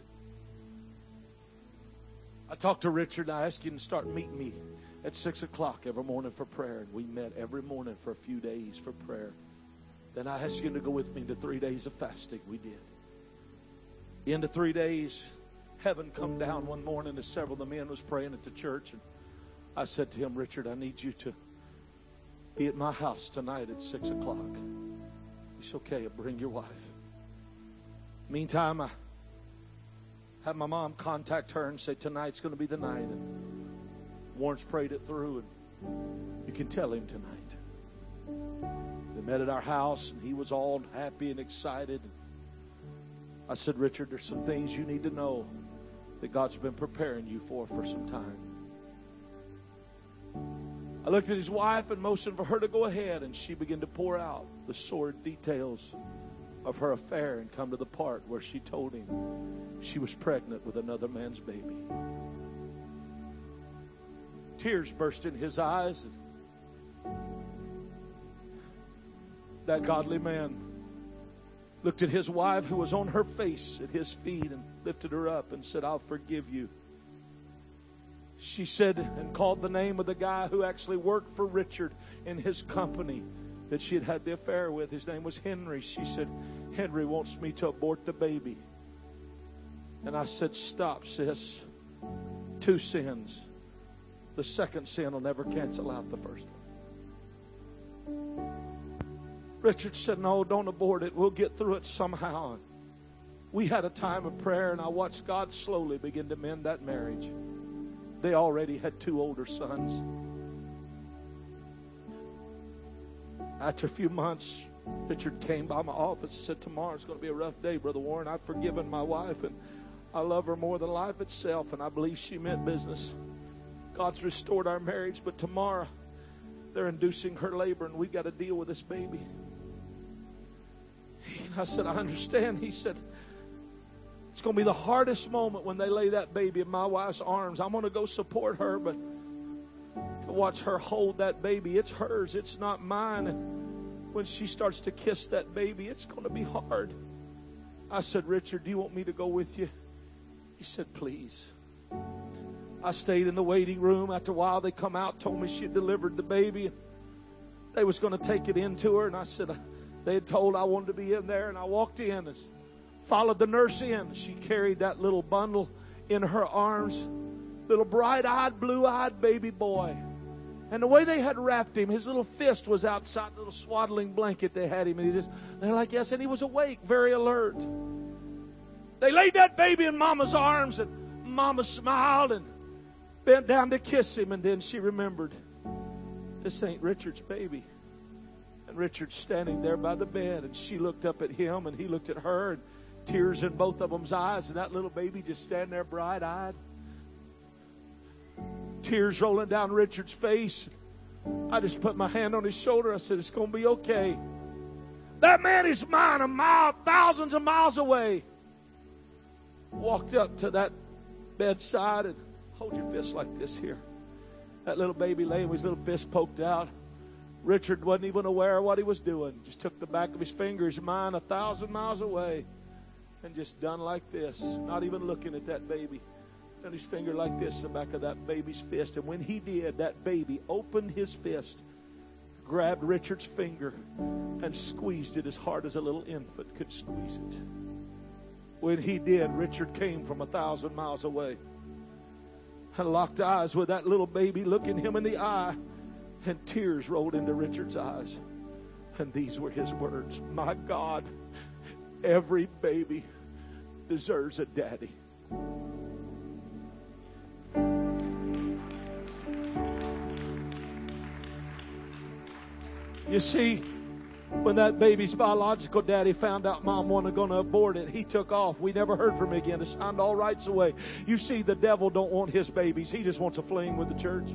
I talked to Richard. I asked him to start meeting me at six o'clock every morning for prayer. And we met every morning for a few days for prayer. Then I asked him to go with me to three days of fasting. We did. In the three days, heaven come down one morning as several of the men was praying at the church. And I said to him, Richard, I need you to be at my house tonight at six o'clock. It's okay, I'll bring your wife. Meantime, I had my mom contact her and say, tonight's going to be the night. And Warren's prayed it through, and you can tell him tonight. They met at our house, and he was all happy and excited. I said, Richard, there's some things you need to know that God's been preparing you for for some time. I looked at his wife and motioned for her to go ahead, and she began to pour out the sordid details of her affair and come to the part where she told him she was pregnant with another man's baby. Tears burst in his eyes. That godly man looked at his wife who was on her face at his feet and lifted her up and said, I'll forgive you. She said and called the name of the guy who actually worked for Richard in his company that she had had the affair with. His name was Henry. She said, Henry wants me to abort the baby. And I said, stop, sis. Two sins. The second sin will never cancel out the first one. Richard said, no, don't abort it. We'll get through it somehow. We had a time of prayer, and I watched God slowly begin to mend that marriage. They already had two older sons. After a few months, Richard came by my office and said, tomorrow's going to be a rough day, Brother Warren. I've forgiven my wife, and I love her more than life itself, and I believe she meant business. God's restored our marriage, but tomorrow they're inducing her labor, and we've got to deal with this baby. I said, I understand. He said, it's going to be the hardest moment when they lay that baby in my wife's arms. I'm going to go support her, but to watch her hold that baby, it's hers, it's not mine. And when she starts to kiss that baby, it's going to be hard. I said, Richard, do you want me to go with you? He said, please. I stayed in the waiting room. After a while, they come out, told me she had delivered the baby. They was going to take it into her, and I said, they had told I wanted to be in there, and I walked in and followed the nurse in. She carried that little bundle in her arms. Little bright-eyed, blue-eyed baby boy. And the way they had wrapped him, his little fist was outside the little swaddling blanket they had him. And he just, they're like, yes, and he was awake, very alert. They laid that baby in Mama's arms, and Mama smiled and bent down to kiss him. And then she remembered, this ain't Richard's baby. And Richard's standing there by the bed, and she looked up at him, and he looked at her, and tears in both of them's eyes, and that little baby just standing there bright-eyed. Tears rolling down Richard's face. I just put my hand on his shoulder. I said, it's going to be okay. That man is mine, a mile, thousands of miles away. Walked up to that bedside and hold your fist like this here. That little baby laying with his little fist poked out. Richard wasn't even aware of what he was doing. Just took the back of his fingers, mine a thousand miles away, and just done like this, not even looking at that baby. Done his finger like this, the back of that baby's fist. And when he did, that baby opened his fist, grabbed Richard's finger, and squeezed it as hard as a little infant could squeeze it. When he did, Richard came from a thousand miles away and locked eyes with that little baby, looking him in the eye, and tears rolled into Richard's eyes. And these were his words. My God, every baby deserves a daddy. You see, when that baby's biological daddy found out mom wasn't going to abort it, he took off. We never heard from him again. It signed all rights away. You see, the devil don't want his babies. He just wants a fling with the church.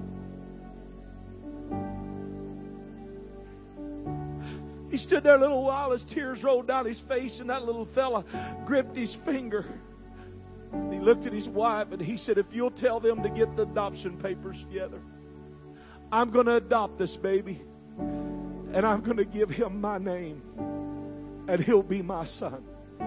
He stood there a little while as tears rolled down his face, and that little fella gripped his finger. He looked at his wife and he said, if you'll tell them to get the adoption papers together, I'm going to adopt this baby. And I'm going to give him my name. And he'll be my son.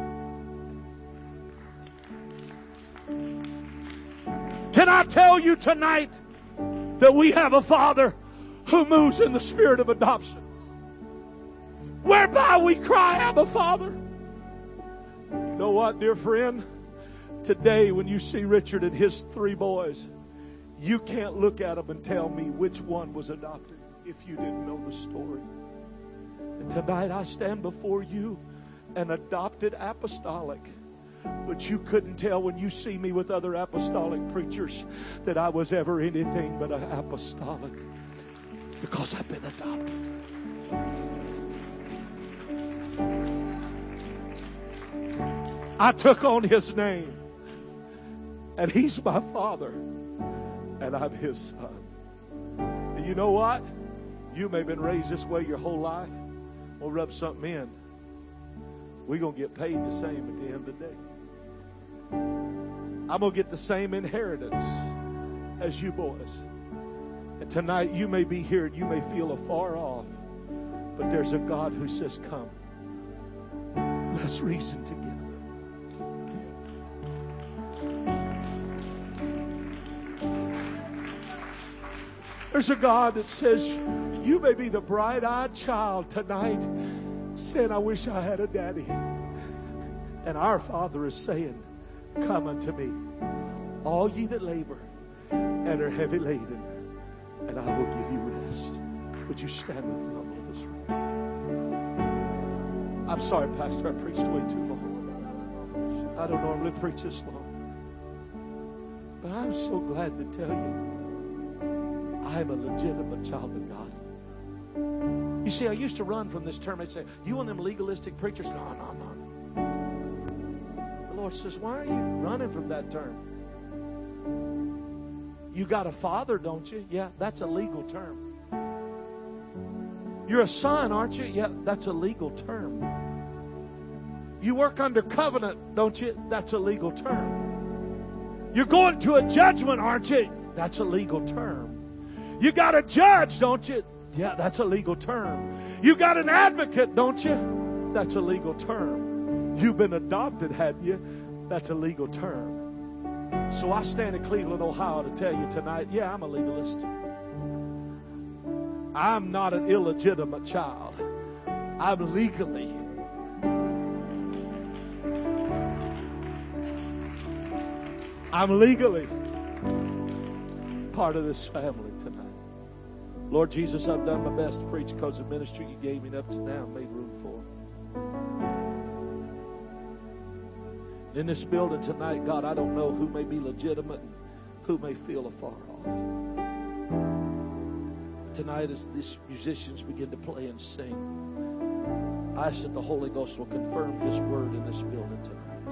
Can I tell you tonight that we have a Father who moves in the spirit of adoption? Whereby we cry, Abba, Father. You know what, dear friend? Today, when you see Richard and his three boys, you can't look at them and tell me which one was adopted if you didn't know the story. And tonight I stand before you, an adopted apostolic. But you couldn't tell when you see me with other apostolic preachers that I was ever anything but an apostolic. Because I've been adopted. I took on his name. And he's my father. And I'm his son. And you know what? You may have been raised this way your whole life. We'll rub something in. We're going to get paid the same at the end of the day. I'm going to get the same inheritance as you boys. And tonight you may be here and you may feel afar off. But there's a God who says, come. Let's reason together. There's a God that says, you may be the bright-eyed child tonight saying, I wish I had a daddy. And our Father is saying, come unto me, all ye that labor and are heavy laden, and I will give you rest. Would you stand with me all over this room? I'm sorry, Pastor, I preached way too long. I don't normally preach this long. But I'm so glad to tell you, I'm a legitimate child of God. You see, I used to run from this term. They'd say, you one of them legalistic preachers? No, no, no. The Lord says, why are you running from that term? You got a father, don't you? Yeah, that's a legal term. You're a son, aren't you? Yeah, that's a legal term. You work under covenant, don't you? That's a legal term. You're going to a judgment, aren't you? That's a legal term. You got a judge, don't you? Yeah, that's a legal term. You got an advocate, don't you? That's a legal term. You've been adopted, haven't you? That's a legal term. So I stand in Cleveland, Ohio to tell you tonight, yeah, I'm a legalist. I'm not an illegitimate child. I'm legally. I'm legally part of this family tonight. Lord Jesus, I've done my best to preach because the ministry you gave me up to now made room for. In this building tonight, God, I don't know who may be legitimate and who may feel afar off. Tonight, as these musicians begin to play and sing, I ask that the Holy Ghost will confirm His word in this building tonight.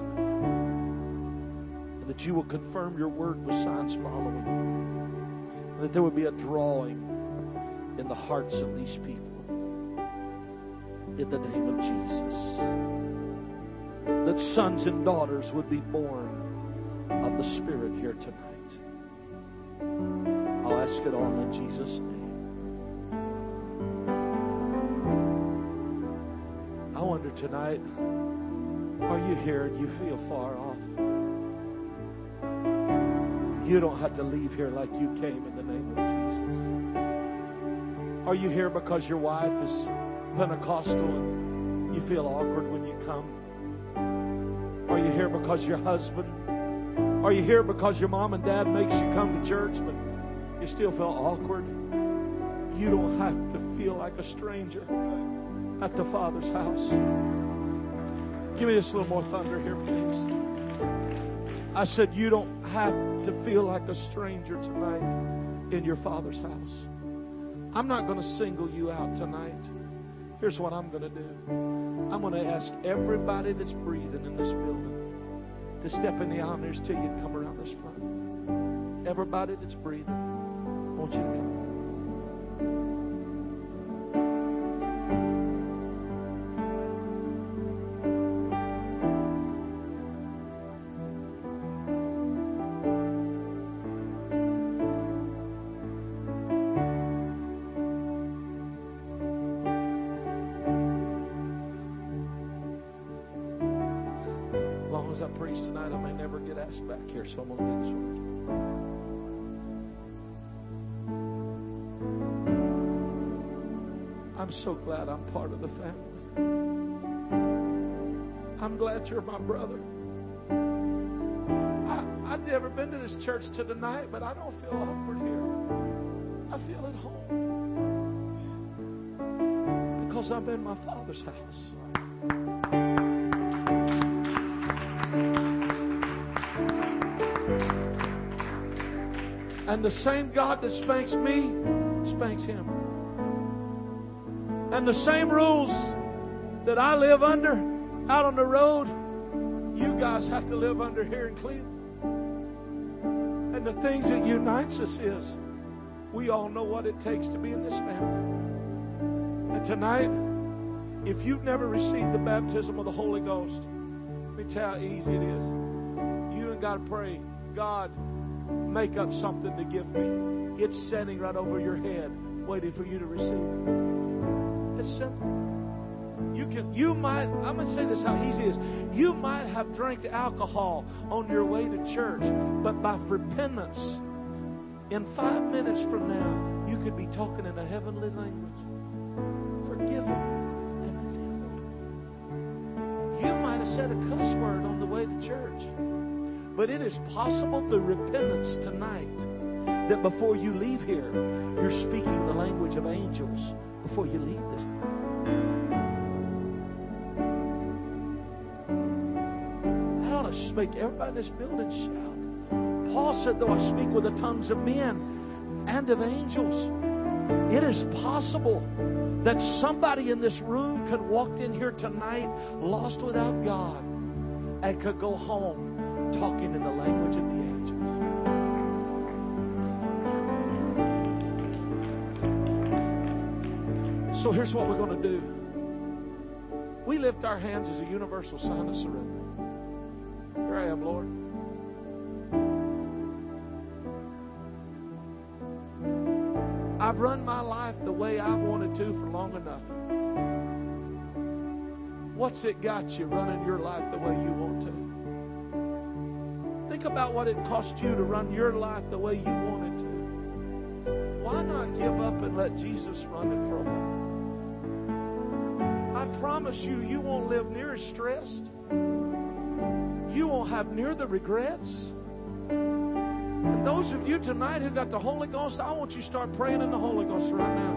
And that you will confirm your word with signs following. And that there would be a drawing in the hearts of these people. In the name of Jesus. That sons and daughters would be born of the Spirit here tonight. I'll ask it all in Jesus' name. I wonder tonight, are you here and you feel far off? You don't have to leave here like you came in the name of Jesus. Are you here because your wife is Pentecostal and you feel awkward when you come? Are you here because your husband? Are you here because your mom and dad makes you come to church but you still feel awkward? You don't have to feel like a stranger at the Father's house. Give me just a little more thunder here, please. I said, you don't have to feel like a stranger tonight in your Father's house. I'm not going to single you out tonight. Here's what I'm going to do. I'm going to ask everybody that's breathing in this building to step in the aisle nearest to you and come around this front. Everybody that's breathing, I want you to come. Back here, so I'm going to do this one. I'm so glad I'm part of the family. I'm glad you're my brother. I, I've never been to this church till tonight, but I don't feel awkward here. I feel at home because I'm in my Father's house. And the same God that spanks me, spanks him. And the same rules that I live under out on the road, you guys have to live under here in Cleveland. And the things that unites us is we all know what it takes to be in this family. And tonight, if you've never received the baptism of the Holy Ghost, let me tell you how easy it is. You ain't got to pray, God, make up something to give me. It's sitting right over your head, waiting for you to receive it. It's simple. You can, you might, I'm going to say this how easy it is. You might have drank alcohol on your way to church, but by repentance, in five minutes from now, you could be talking in a heavenly language. Forgiven and filled. You might have said a cuss word on the way to church. But it is possible through repentance tonight that before you leave here, you're speaking the language of angels before you leave this. That ought to make everybody in this building shout. Paul said, though I speak with the tongues of men and of angels, it is possible that somebody in this room could walk in here tonight lost without God and could go home talking in the language of the angels. So here's what we're going to do. We lift our hands as a universal sign of surrender. Here I am, Lord. I've run my life the way I wanted to for long enough. What's it got you running your life the way you want to? Think about what it cost you to run your life the way you wanted to. Why not give up and let Jesus run it for a while? I promise you, you won't live near as stressed. You won't have near the regrets. And those of you tonight who got the Holy Ghost, I want you to start praying in the Holy Ghost right now.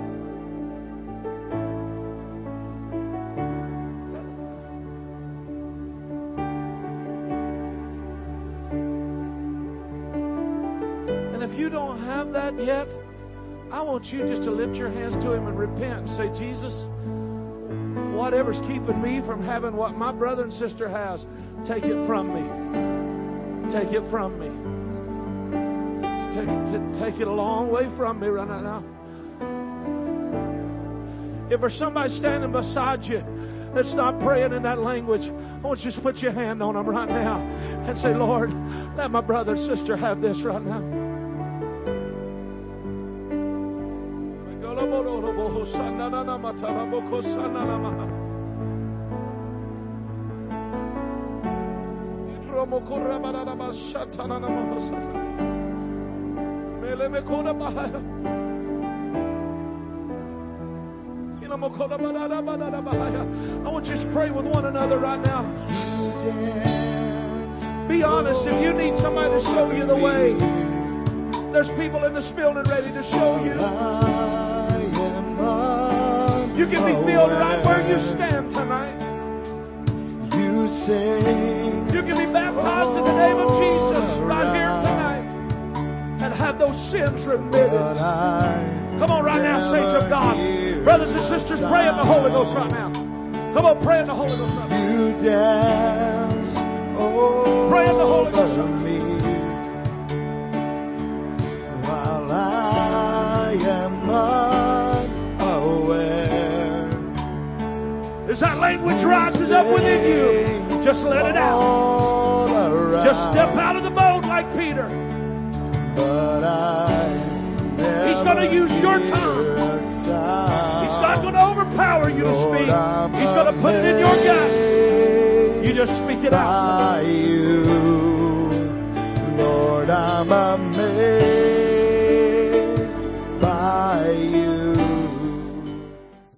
If you don't have that yet, I want you just to lift your hands to Him and repent and say, Jesus, whatever's keeping me from having what my brother and sister has, take it from me. Take it from me. Take it, take it a long way from me right now. If there's somebody standing beside you that's not praying in that language, I want you to put your hand on them right now and say, Lord, let my brother and sister have this right now. I want you to pray with one another right now. Be honest. If you need somebody to show you the way, there's people in this building ready to show you. You can be filled right where you stand tonight. You can be baptized in the name of Jesus. have those sins remitted. Come on right now, saints of God. Brothers and sisters, pray in the Holy Ghost right now. Come on, pray in the Holy Ghost right now. You dance over Pray in the Holy Ghost right now. me while I am unaware. As that language rises up within you, just let it out. Just step out of the boat like Peter. But I He's going to use your tongue. He's not going to overpower you to speak. He's going to put it in your gut. You just speak it out. You, Lord, I'm amazed.